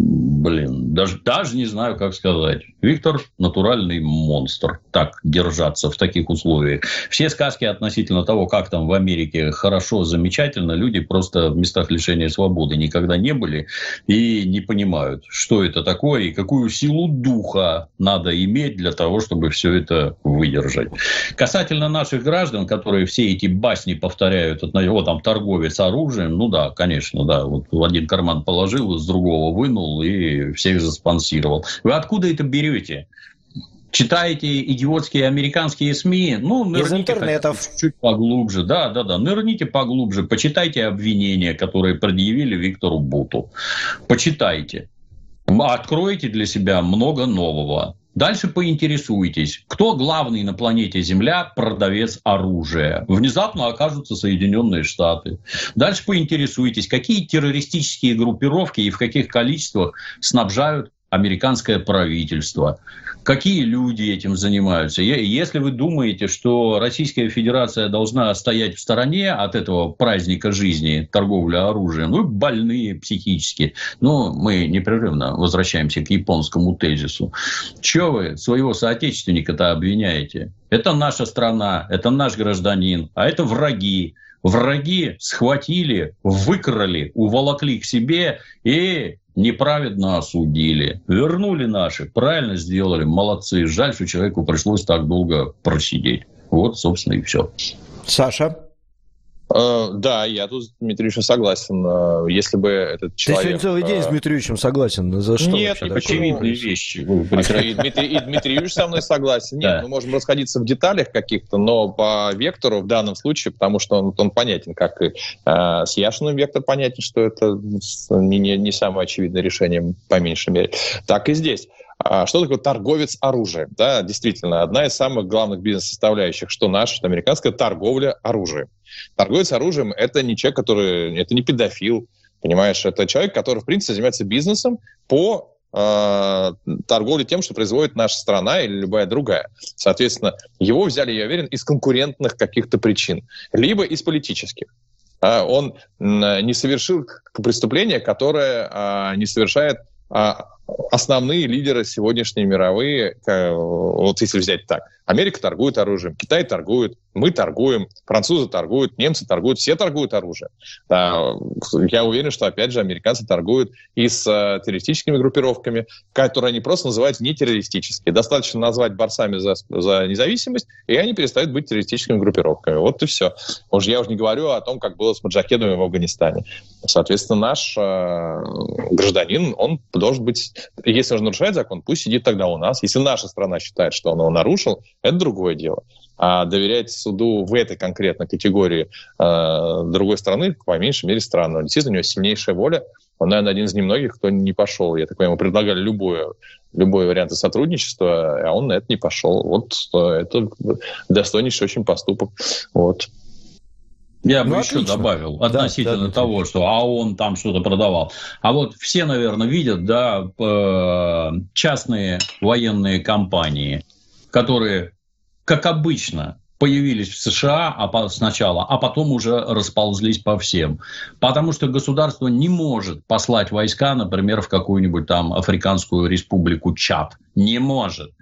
даже не знаю, как сказать. Виктор – натуральный монстр. Так держаться в таких условиях. Все сказки относительно того, как там в Америке хорошо, замечательно, люди просто в местах лишения свободы никогда не были и не понимают, что это такое и какую силу духа надо иметь для того, чтобы все это выдержать. Касательно наших граждан, которые все эти басни повторяют, там торговец оружием, конечно, вот в один карман положил, из другого вынул и всех заспонсировал. Вы откуда это берете? Читаете идиотские американские СМИ? Из интернетов. Чуть поглубже. Да. Нырните поглубже. Почитайте обвинения, которые предъявили Виктору Буту. Почитайте. Откроете для себя много нового. Дальше поинтересуйтесь, кто главный на планете Земля продавец оружия. Внезапно окажутся Соединенные Штаты. Дальше поинтересуйтесь, какие террористические группировки и в каких количествах снабжают американское правительство. Какие люди этим занимаются? Если вы думаете, что Российская Федерация должна стоять в стороне от этого праздника жизни, торговли оружием, вы больные психически. Но мы непрерывно возвращаемся к японскому тезису. Чего вы своего соотечественника-то обвиняете? Это наша страна, это наш гражданин, а это враги. Враги схватили, выкрали, уволокли к себе и неправедно осудили. Вернули наши, правильно сделали, молодцы. Жаль, что человеку пришлось так долго просидеть. Вот, собственно, и все. Саша? Да, я тут с Дмитриевичем согласен. Если бы этот человек... Ты сегодня целый день с Дмитриевичем согласен. За что? Нет, очевидные вещи. И Дмитрий Юрьевич со мной согласен. Нет, мы можем расходиться в деталях каких-то, но по вектору в данном случае, потому что он понятен, как и с Яшиным вектор понятен, что это не самое очевидное решение, по меньшей мере. Так и здесь. Что такое торговец оружием? Да, действительно, одна из самых главных бизнес-составляющих, что наша, что американская, торговля оружием. Торговец оружием – это не человек, это не педофил, понимаешь? Это человек, который, в принципе, занимается бизнесом по торговле тем, что производит наша страна или любая другая. Соответственно, его взяли, я уверен, из конкурентных каких-то причин, либо из политических. Он не совершил преступление, которое не совершает основные лидеры сегодняшние мировые, вот если взять так. Америка торгует оружием, Китай торгует, мы торгуем, французы торгуют, немцы торгуют, все торгуют оружием. Я уверен, что, опять же, американцы торгуют и с террористическими группировками, которые они просто называют нетеррористические. Достаточно назвать борцами за независимость, и они перестают быть террористическими группировками. Вот и все. Я уже не говорю о том, как было с маджахедами в Афганистане. Соответственно, наш гражданин, он должен быть... Если он нарушает закон, пусть сидит тогда у нас. Если наша страна считает, что он его нарушил, это другое дело. А доверять суду в этой конкретной категории другой страны, по меньшей мере, странно. Действительно, у него сильнейшая воля. Он, наверное, один из немногих, кто не пошел. Я так понимаю, ему предлагали любой вариант сотрудничества, а он на это не пошел. Вот это достойнейший очень поступок. Вот. Я бы еще добавил относительно того, что он там что-то продавал. А вот все, наверное, видят, частные военные компании, которые, как обычно, появились в США сначала, а потом уже расползлись по всем. Потому что государство не может послать войска, например, в какую-нибудь там Африканскую республику Чад. Не может.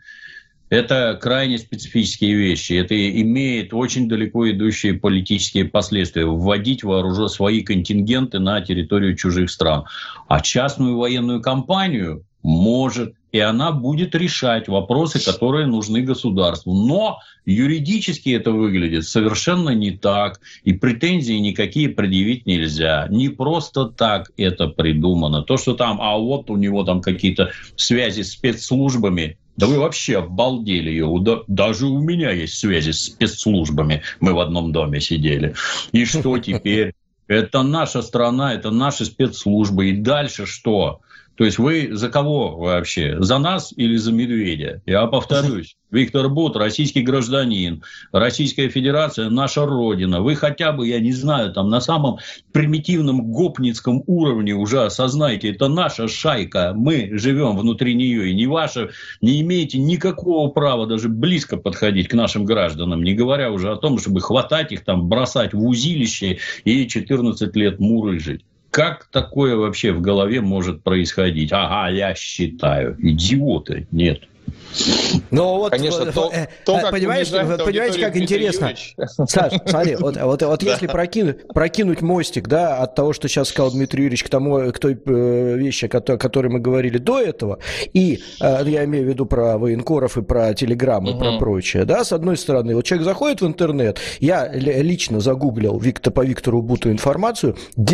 Это крайне специфические вещи. Это имеет очень далеко идущие политические последствия. Вводить свои контингенты на территорию чужих стран. А частную военную кампанию может. И она будет решать вопросы, которые нужны государству. Но юридически это выглядит совершенно не так. И претензий никакие предъявить нельзя. Не просто так это придумано. То, что там, вот у него там какие-то связи с спецслужбами. Да вы вообще обалдели. Даже у меня есть связи с спецслужбами. Мы в одном доме сидели. И что теперь? Это наша страна, это наши спецслужбы. И дальше что? То есть вы за кого вообще? За нас или за медведя? Я повторюсь. Виктор Бут, российский гражданин. Российская Федерация – наша родина. Вы хотя бы, я не знаю, там на самом примитивном гопницком уровне уже осознайте, это наша шайка. Мы живем внутри нее. И не ваша, не имеете никакого права даже близко подходить к нашим гражданам. Не говоря уже о том, чтобы хватать их, там, бросать в узилище и 14 лет мурыжить. Как такое вообще в голове может происходить? Я считаю. Идиоты. Нет. Ну вот, конечно, понимаете, как интересно. Саш, смотри, вот если прокинуть мостик, да, от того, что сейчас сказал Дмитрий Юрьевич, к той вещи, о которой мы говорили до этого, и я имею в виду про военкоров и про телеграммы, и про прочее, да, с одной стороны, вот человек заходит в интернет, я лично загуглил по Виктору Буту информацию,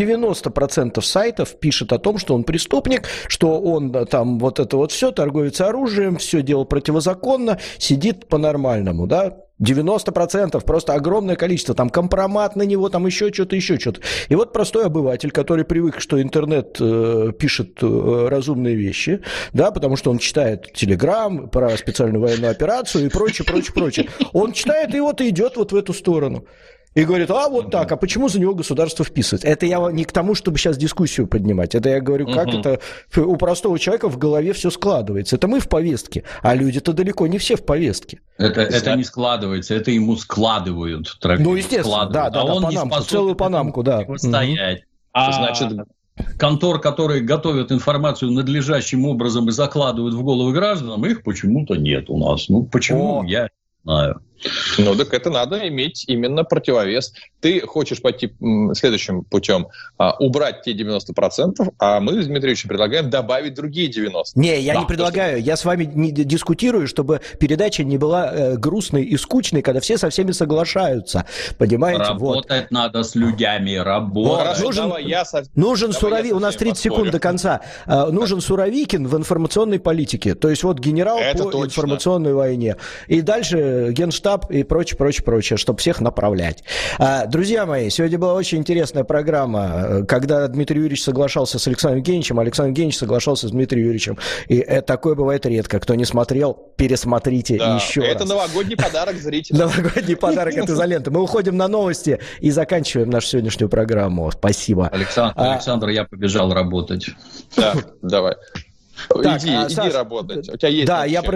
90% сайтов пишет о том, что он преступник, что он там вот это вот все, торговец оружием, все делал противозаконно, сидит по-нормальному, да, 90%, просто огромное количество, там компромат на него, там еще что-то. И вот простой обыватель, который привык, что интернет пишет разумные вещи, да, потому что он читает телеграм про специальную военную операцию и прочее. Он читает и вот идет вот в эту сторону. И говорит, вот так, а почему за него государство вписывается? Это я не к тому, чтобы сейчас дискуссию поднимать. Это я говорю, как это у простого человека в голове все складывается. Это мы в повестке, а люди-то далеко не все в повестке. Это не складывается, это ему складывают. Ну, естественно, да, он панамку, целую панамку, да. Стоять. Значит, контор, которые готовят информацию надлежащим образом и закладывают в головы гражданам, их почему-то нет у нас. Ну, почему, я не знаю. Ну, так это надо иметь именно противовес. Ты хочешь пойти следующим путем, убрать те 90%, а мы с Дмитриевичем предлагаем добавить другие 90%. Не, я не предлагаю. Я с вами не дискутирую, чтобы передача не была грустной и скучной, когда все со всеми соглашаются. Понимаете? Работать надо с людьми, работать. Нужен Суровикин, у нас 30 секунд до конца. Нужен Суровикин в информационной политике. То есть вот генерал по информационной войне. И дальше Генштаб и прочее, чтобы всех направлять. Друзья мои, сегодня была очень интересная программа, когда Дмитрий Юрьевич соглашался с Александром Евгеньевичем, Александр Евгеньевич соглашался с Дмитрием Юрьевичем. И такое бывает редко. Кто не смотрел, пересмотрите еще раз. Это новогодний подарок зрителям. Новогодний подарок от «Изоленты». Мы уходим на новости и заканчиваем нашу сегодняшнюю программу. Спасибо. Александр, я побежал работать. Да, давай. Так, иди работать. У тебя есть. Да, я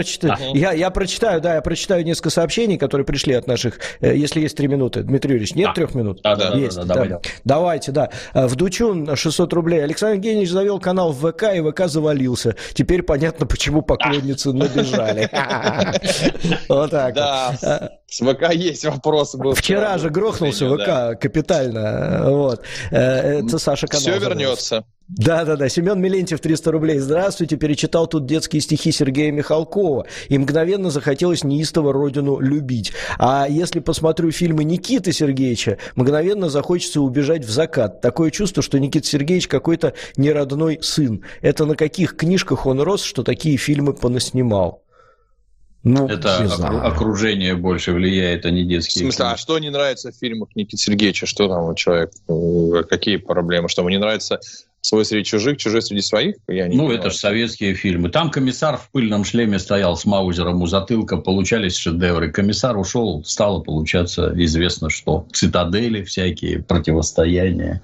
прочитаю несколько сообщений, которые пришли от наших. Если есть 3 минуты. Дмитрий Юрьевич, нет 3 минут? Да, есть. Давайте, да. Вдучун 600 рублей. Александр Евгеньевич завел канал в ВК, и ВК завалился. Теперь понятно, почему поклонницы набежали. Вот так. Да, с ВК есть вопрос. Вчера же грохнулся ВК капитально. Вот. Это Саша канал. Все вернется. Да. Семен Милентьев, 300 рублей. Здравствуйте. Перечитал тут детские стихи Сергея Михалкова. И мгновенно захотелось неистово родину любить. А если посмотрю фильмы Никиты Сергеевича, мгновенно захочется убежать в закат. Такое чувство, что Никита Сергеевич какой-то неродной сын. Это на каких книжках он рос, что такие фильмы понаснимал? Это окружение больше влияет, а не детские. В смысле, а что не нравится в фильмах Никиты Сергеевича? Что там у человека? Какие проблемы? Что ему не нравится «Свой среди чужих», «Чужой среди своих»? Это же советские фильмы. Там комиссар в пыльном шлеме стоял с маузером у затылка, получались шедевры. Комиссар ушел, стало получаться известно что. Цитадели всякие, противостояния.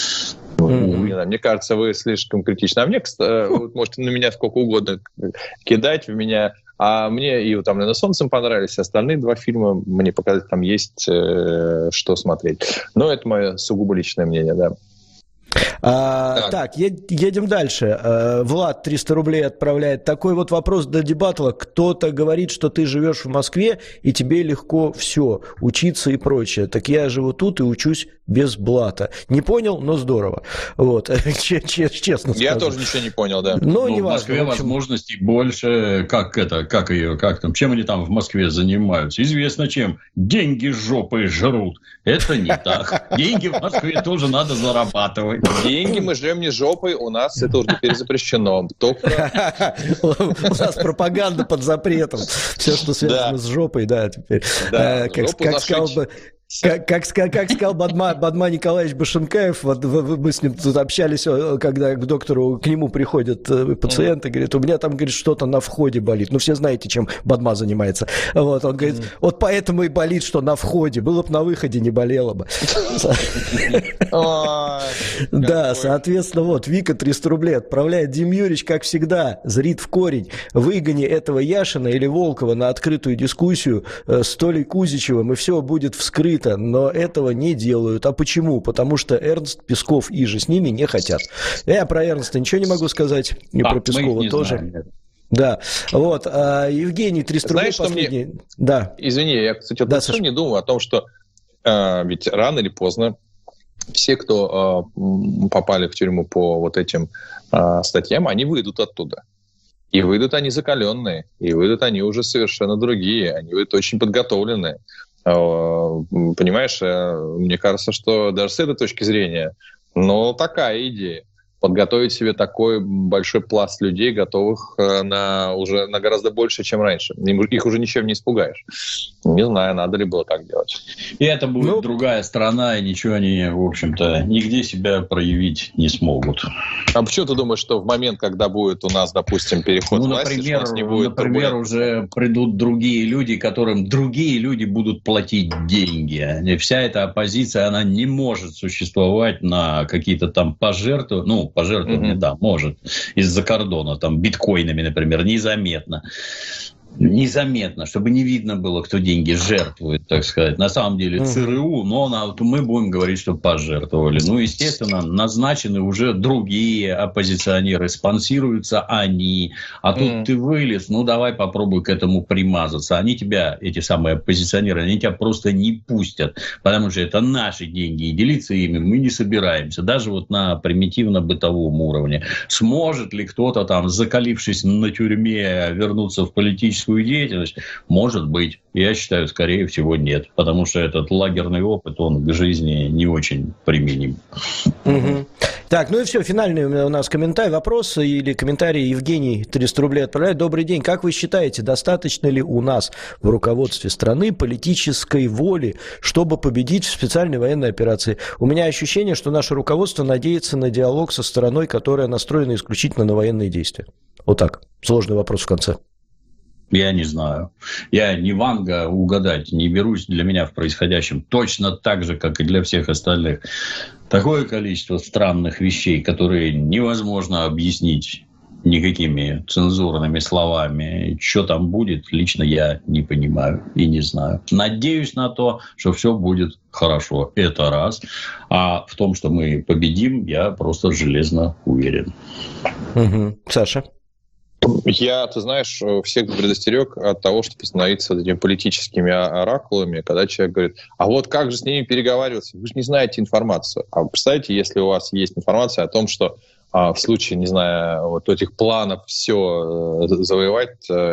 Не знаю, мне кажется, вы слишком критичны. А мне, можете на меня сколько угодно кидать, в меня А мне и «Утомленные солнцем» понравились, остальные два фильма мне показали, там есть что смотреть. Но это мое сугубо личное мнение, да. Так, едем дальше. Влад 300 рублей отправляет. Такой вот вопрос до Дебатова. Кто-то говорит, что ты живешь в Москве, и тебе легко все, учиться и прочее. Так я живу тут и учусь без блата. Не понял, но здорово. Вот, честно скажу. Я тоже ничего не понял, да. Ну, в Москве возможностей больше. Чем они там в Москве занимаются? Известно чем. Деньги жопой жрут. Это не так. Деньги в Москве тоже надо зарабатывать. Деньги мы жрем не жопой, у нас это уже теперь запрещено. У нас пропаганда под запретом. Все, что связано с жопой, да, теперь. Как сказал Бадман Николаевич Башенкаев, мы с ним тут общались, когда к доктору, к нему приходят пациенты, говорит, у меня там, говорит, что-то на входе болит. Ну, все знаете, чем Бадма занимается. Вот, он говорит, вот поэтому и болит, что на входе. Было бы на выходе, не болело бы. Да, соответственно, вот, Вика 300 рублей отправляет. Дим Юрьевич, как всегда, зрит в корень. Выгони этого Яшина или Волкова на открытую дискуссию с Толей Кузичевым, и все будет вскрыто. Но этого не делают. А почему? Потому что Эрнст, Песков и же с ними не хотят. Я про Эрнста ничего не могу сказать, и про Пескова тоже. Знаем. Да, вот. Евгений, 300 рублей последний. Мне... Да. Извини, я, кстати, совсем не думаю о том, что ведь рано или поздно все, кто попали в тюрьму по вот этим статьям, они выйдут оттуда. И выйдут они закаленные, и выйдут они уже совершенно другие, они выйдут очень подготовленные. Понимаешь, мне кажется, что даже с этой точки зрения, но такая идея. Подготовить себе такой большой пласт людей, готовых уже на гораздо больше, чем раньше. Их уже ничем не испугаешь. Не знаю, надо ли было так делать. И это будет другая страна, и ничего они, в общем-то, нигде себя проявить не смогут. А почему ты думаешь, что в момент, когда будет у нас, допустим, переход власти, что у нас не будет... Например, уже придут другие люди, которым другие люди будут платить деньги. И вся эта оппозиция, она не может существовать на какие-то там пожертвования, да, может, из-за кордона, там, биткоинами, например, незаметно, чтобы не видно было, кто деньги жертвует, так сказать. На самом деле ЦРУ, но мы будем говорить, что пожертвовали. Ну, естественно, назначены уже другие оппозиционеры, спонсируются они. А тут ты вылез, давай попробуй к этому примазаться. Они тебя, эти самые оппозиционеры, они тебя просто не пустят, потому что это наши деньги, и делиться ими мы не собираемся. Даже вот на примитивно-бытовом уровне. Сможет ли кто-то там, закалившись на тюрьме, вернуться в политическую деятельность? Может быть. Я считаю, скорее всего, нет. Потому что этот лагерный опыт, он к жизни не очень применим. Так, ну и все, финальный у нас вопрос или комментарий. Евгений 300 рублей отправляет. Добрый день. Как вы считаете, достаточно ли у нас в руководстве страны политической воли, чтобы победить в специальной военной операции? У меня ощущение, что наше руководство надеется на диалог со стороной, которая настроена исключительно на военные действия. Вот так. Сложный вопрос в конце. Я не знаю. Я не Ванга угадать не берусь. Для меня в происходящем точно так же, как и для всех остальных. Такое количество странных вещей, которые невозможно объяснить никакими цензурными словами. Что там будет, лично я не понимаю и не знаю. Надеюсь на то, что все будет хорошо. Это раз. А в том, что мы победим, я просто железно уверен. Саша? Я, ты знаешь, всех предостерег от того, чтобы становиться этими политическими оракулами, когда человек говорит, а вот как же с ними переговариваться? Вы же не знаете информацию. А представьте, если у вас есть информация о том, что в случае, не знаю, вот этих планов все завоевать,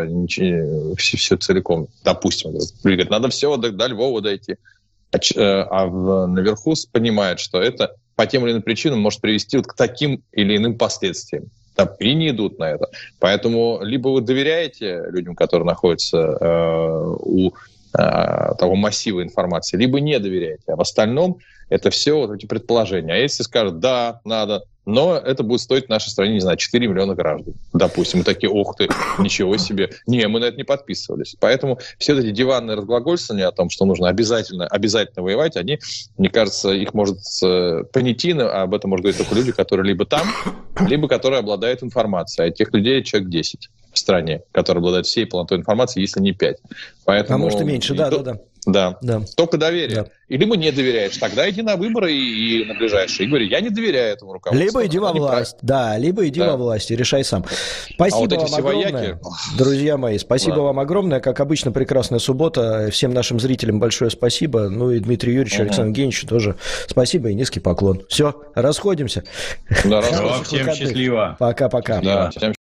все целиком, допустим, говорит, надо все до Львова дойти. А наверху понимает, что это по тем или иным причинам может привести вот к таким или иным последствиям. И не идут на это. Поэтому либо вы доверяете людям, которые находятся у того массива информации, либо не доверяете. А в остальном это все вот эти предположения. А если скажут, да, надо, но это будет стоить нашей стране, не знаю, 4 миллиона граждан, допустим. Мы такие, ох ты, ничего себе. Не, мы на это не подписывались. Поэтому все эти диванные разглагольствования о том, что нужно обязательно воевать, они, мне кажется, их может понятийно, а об этом может говорить только люди, которые либо там, либо которые обладают информацией. А этих людей человек 10. стране, который обладает всей полнотой информации, если не 5. Поэтому, может и меньше, да. Да. Только доверие. Да. Или ему не доверяешь, тогда иди на выборы и на ближайшие. И говори, я не доверяю этому руководству. Либо иди во власть. Да, либо иди во власть и решай сам. Спасибо вам огромное. Друзья мои, спасибо вам огромное. Как обычно, прекрасная суббота. Всем нашим зрителям большое спасибо. Ну и Дмитрию Юрьевичу, Александру Евгеньевичу тоже спасибо и низкий поклон. Все, расходимся. Да, всем счастливо. Пока-пока. Да, всем счастливо.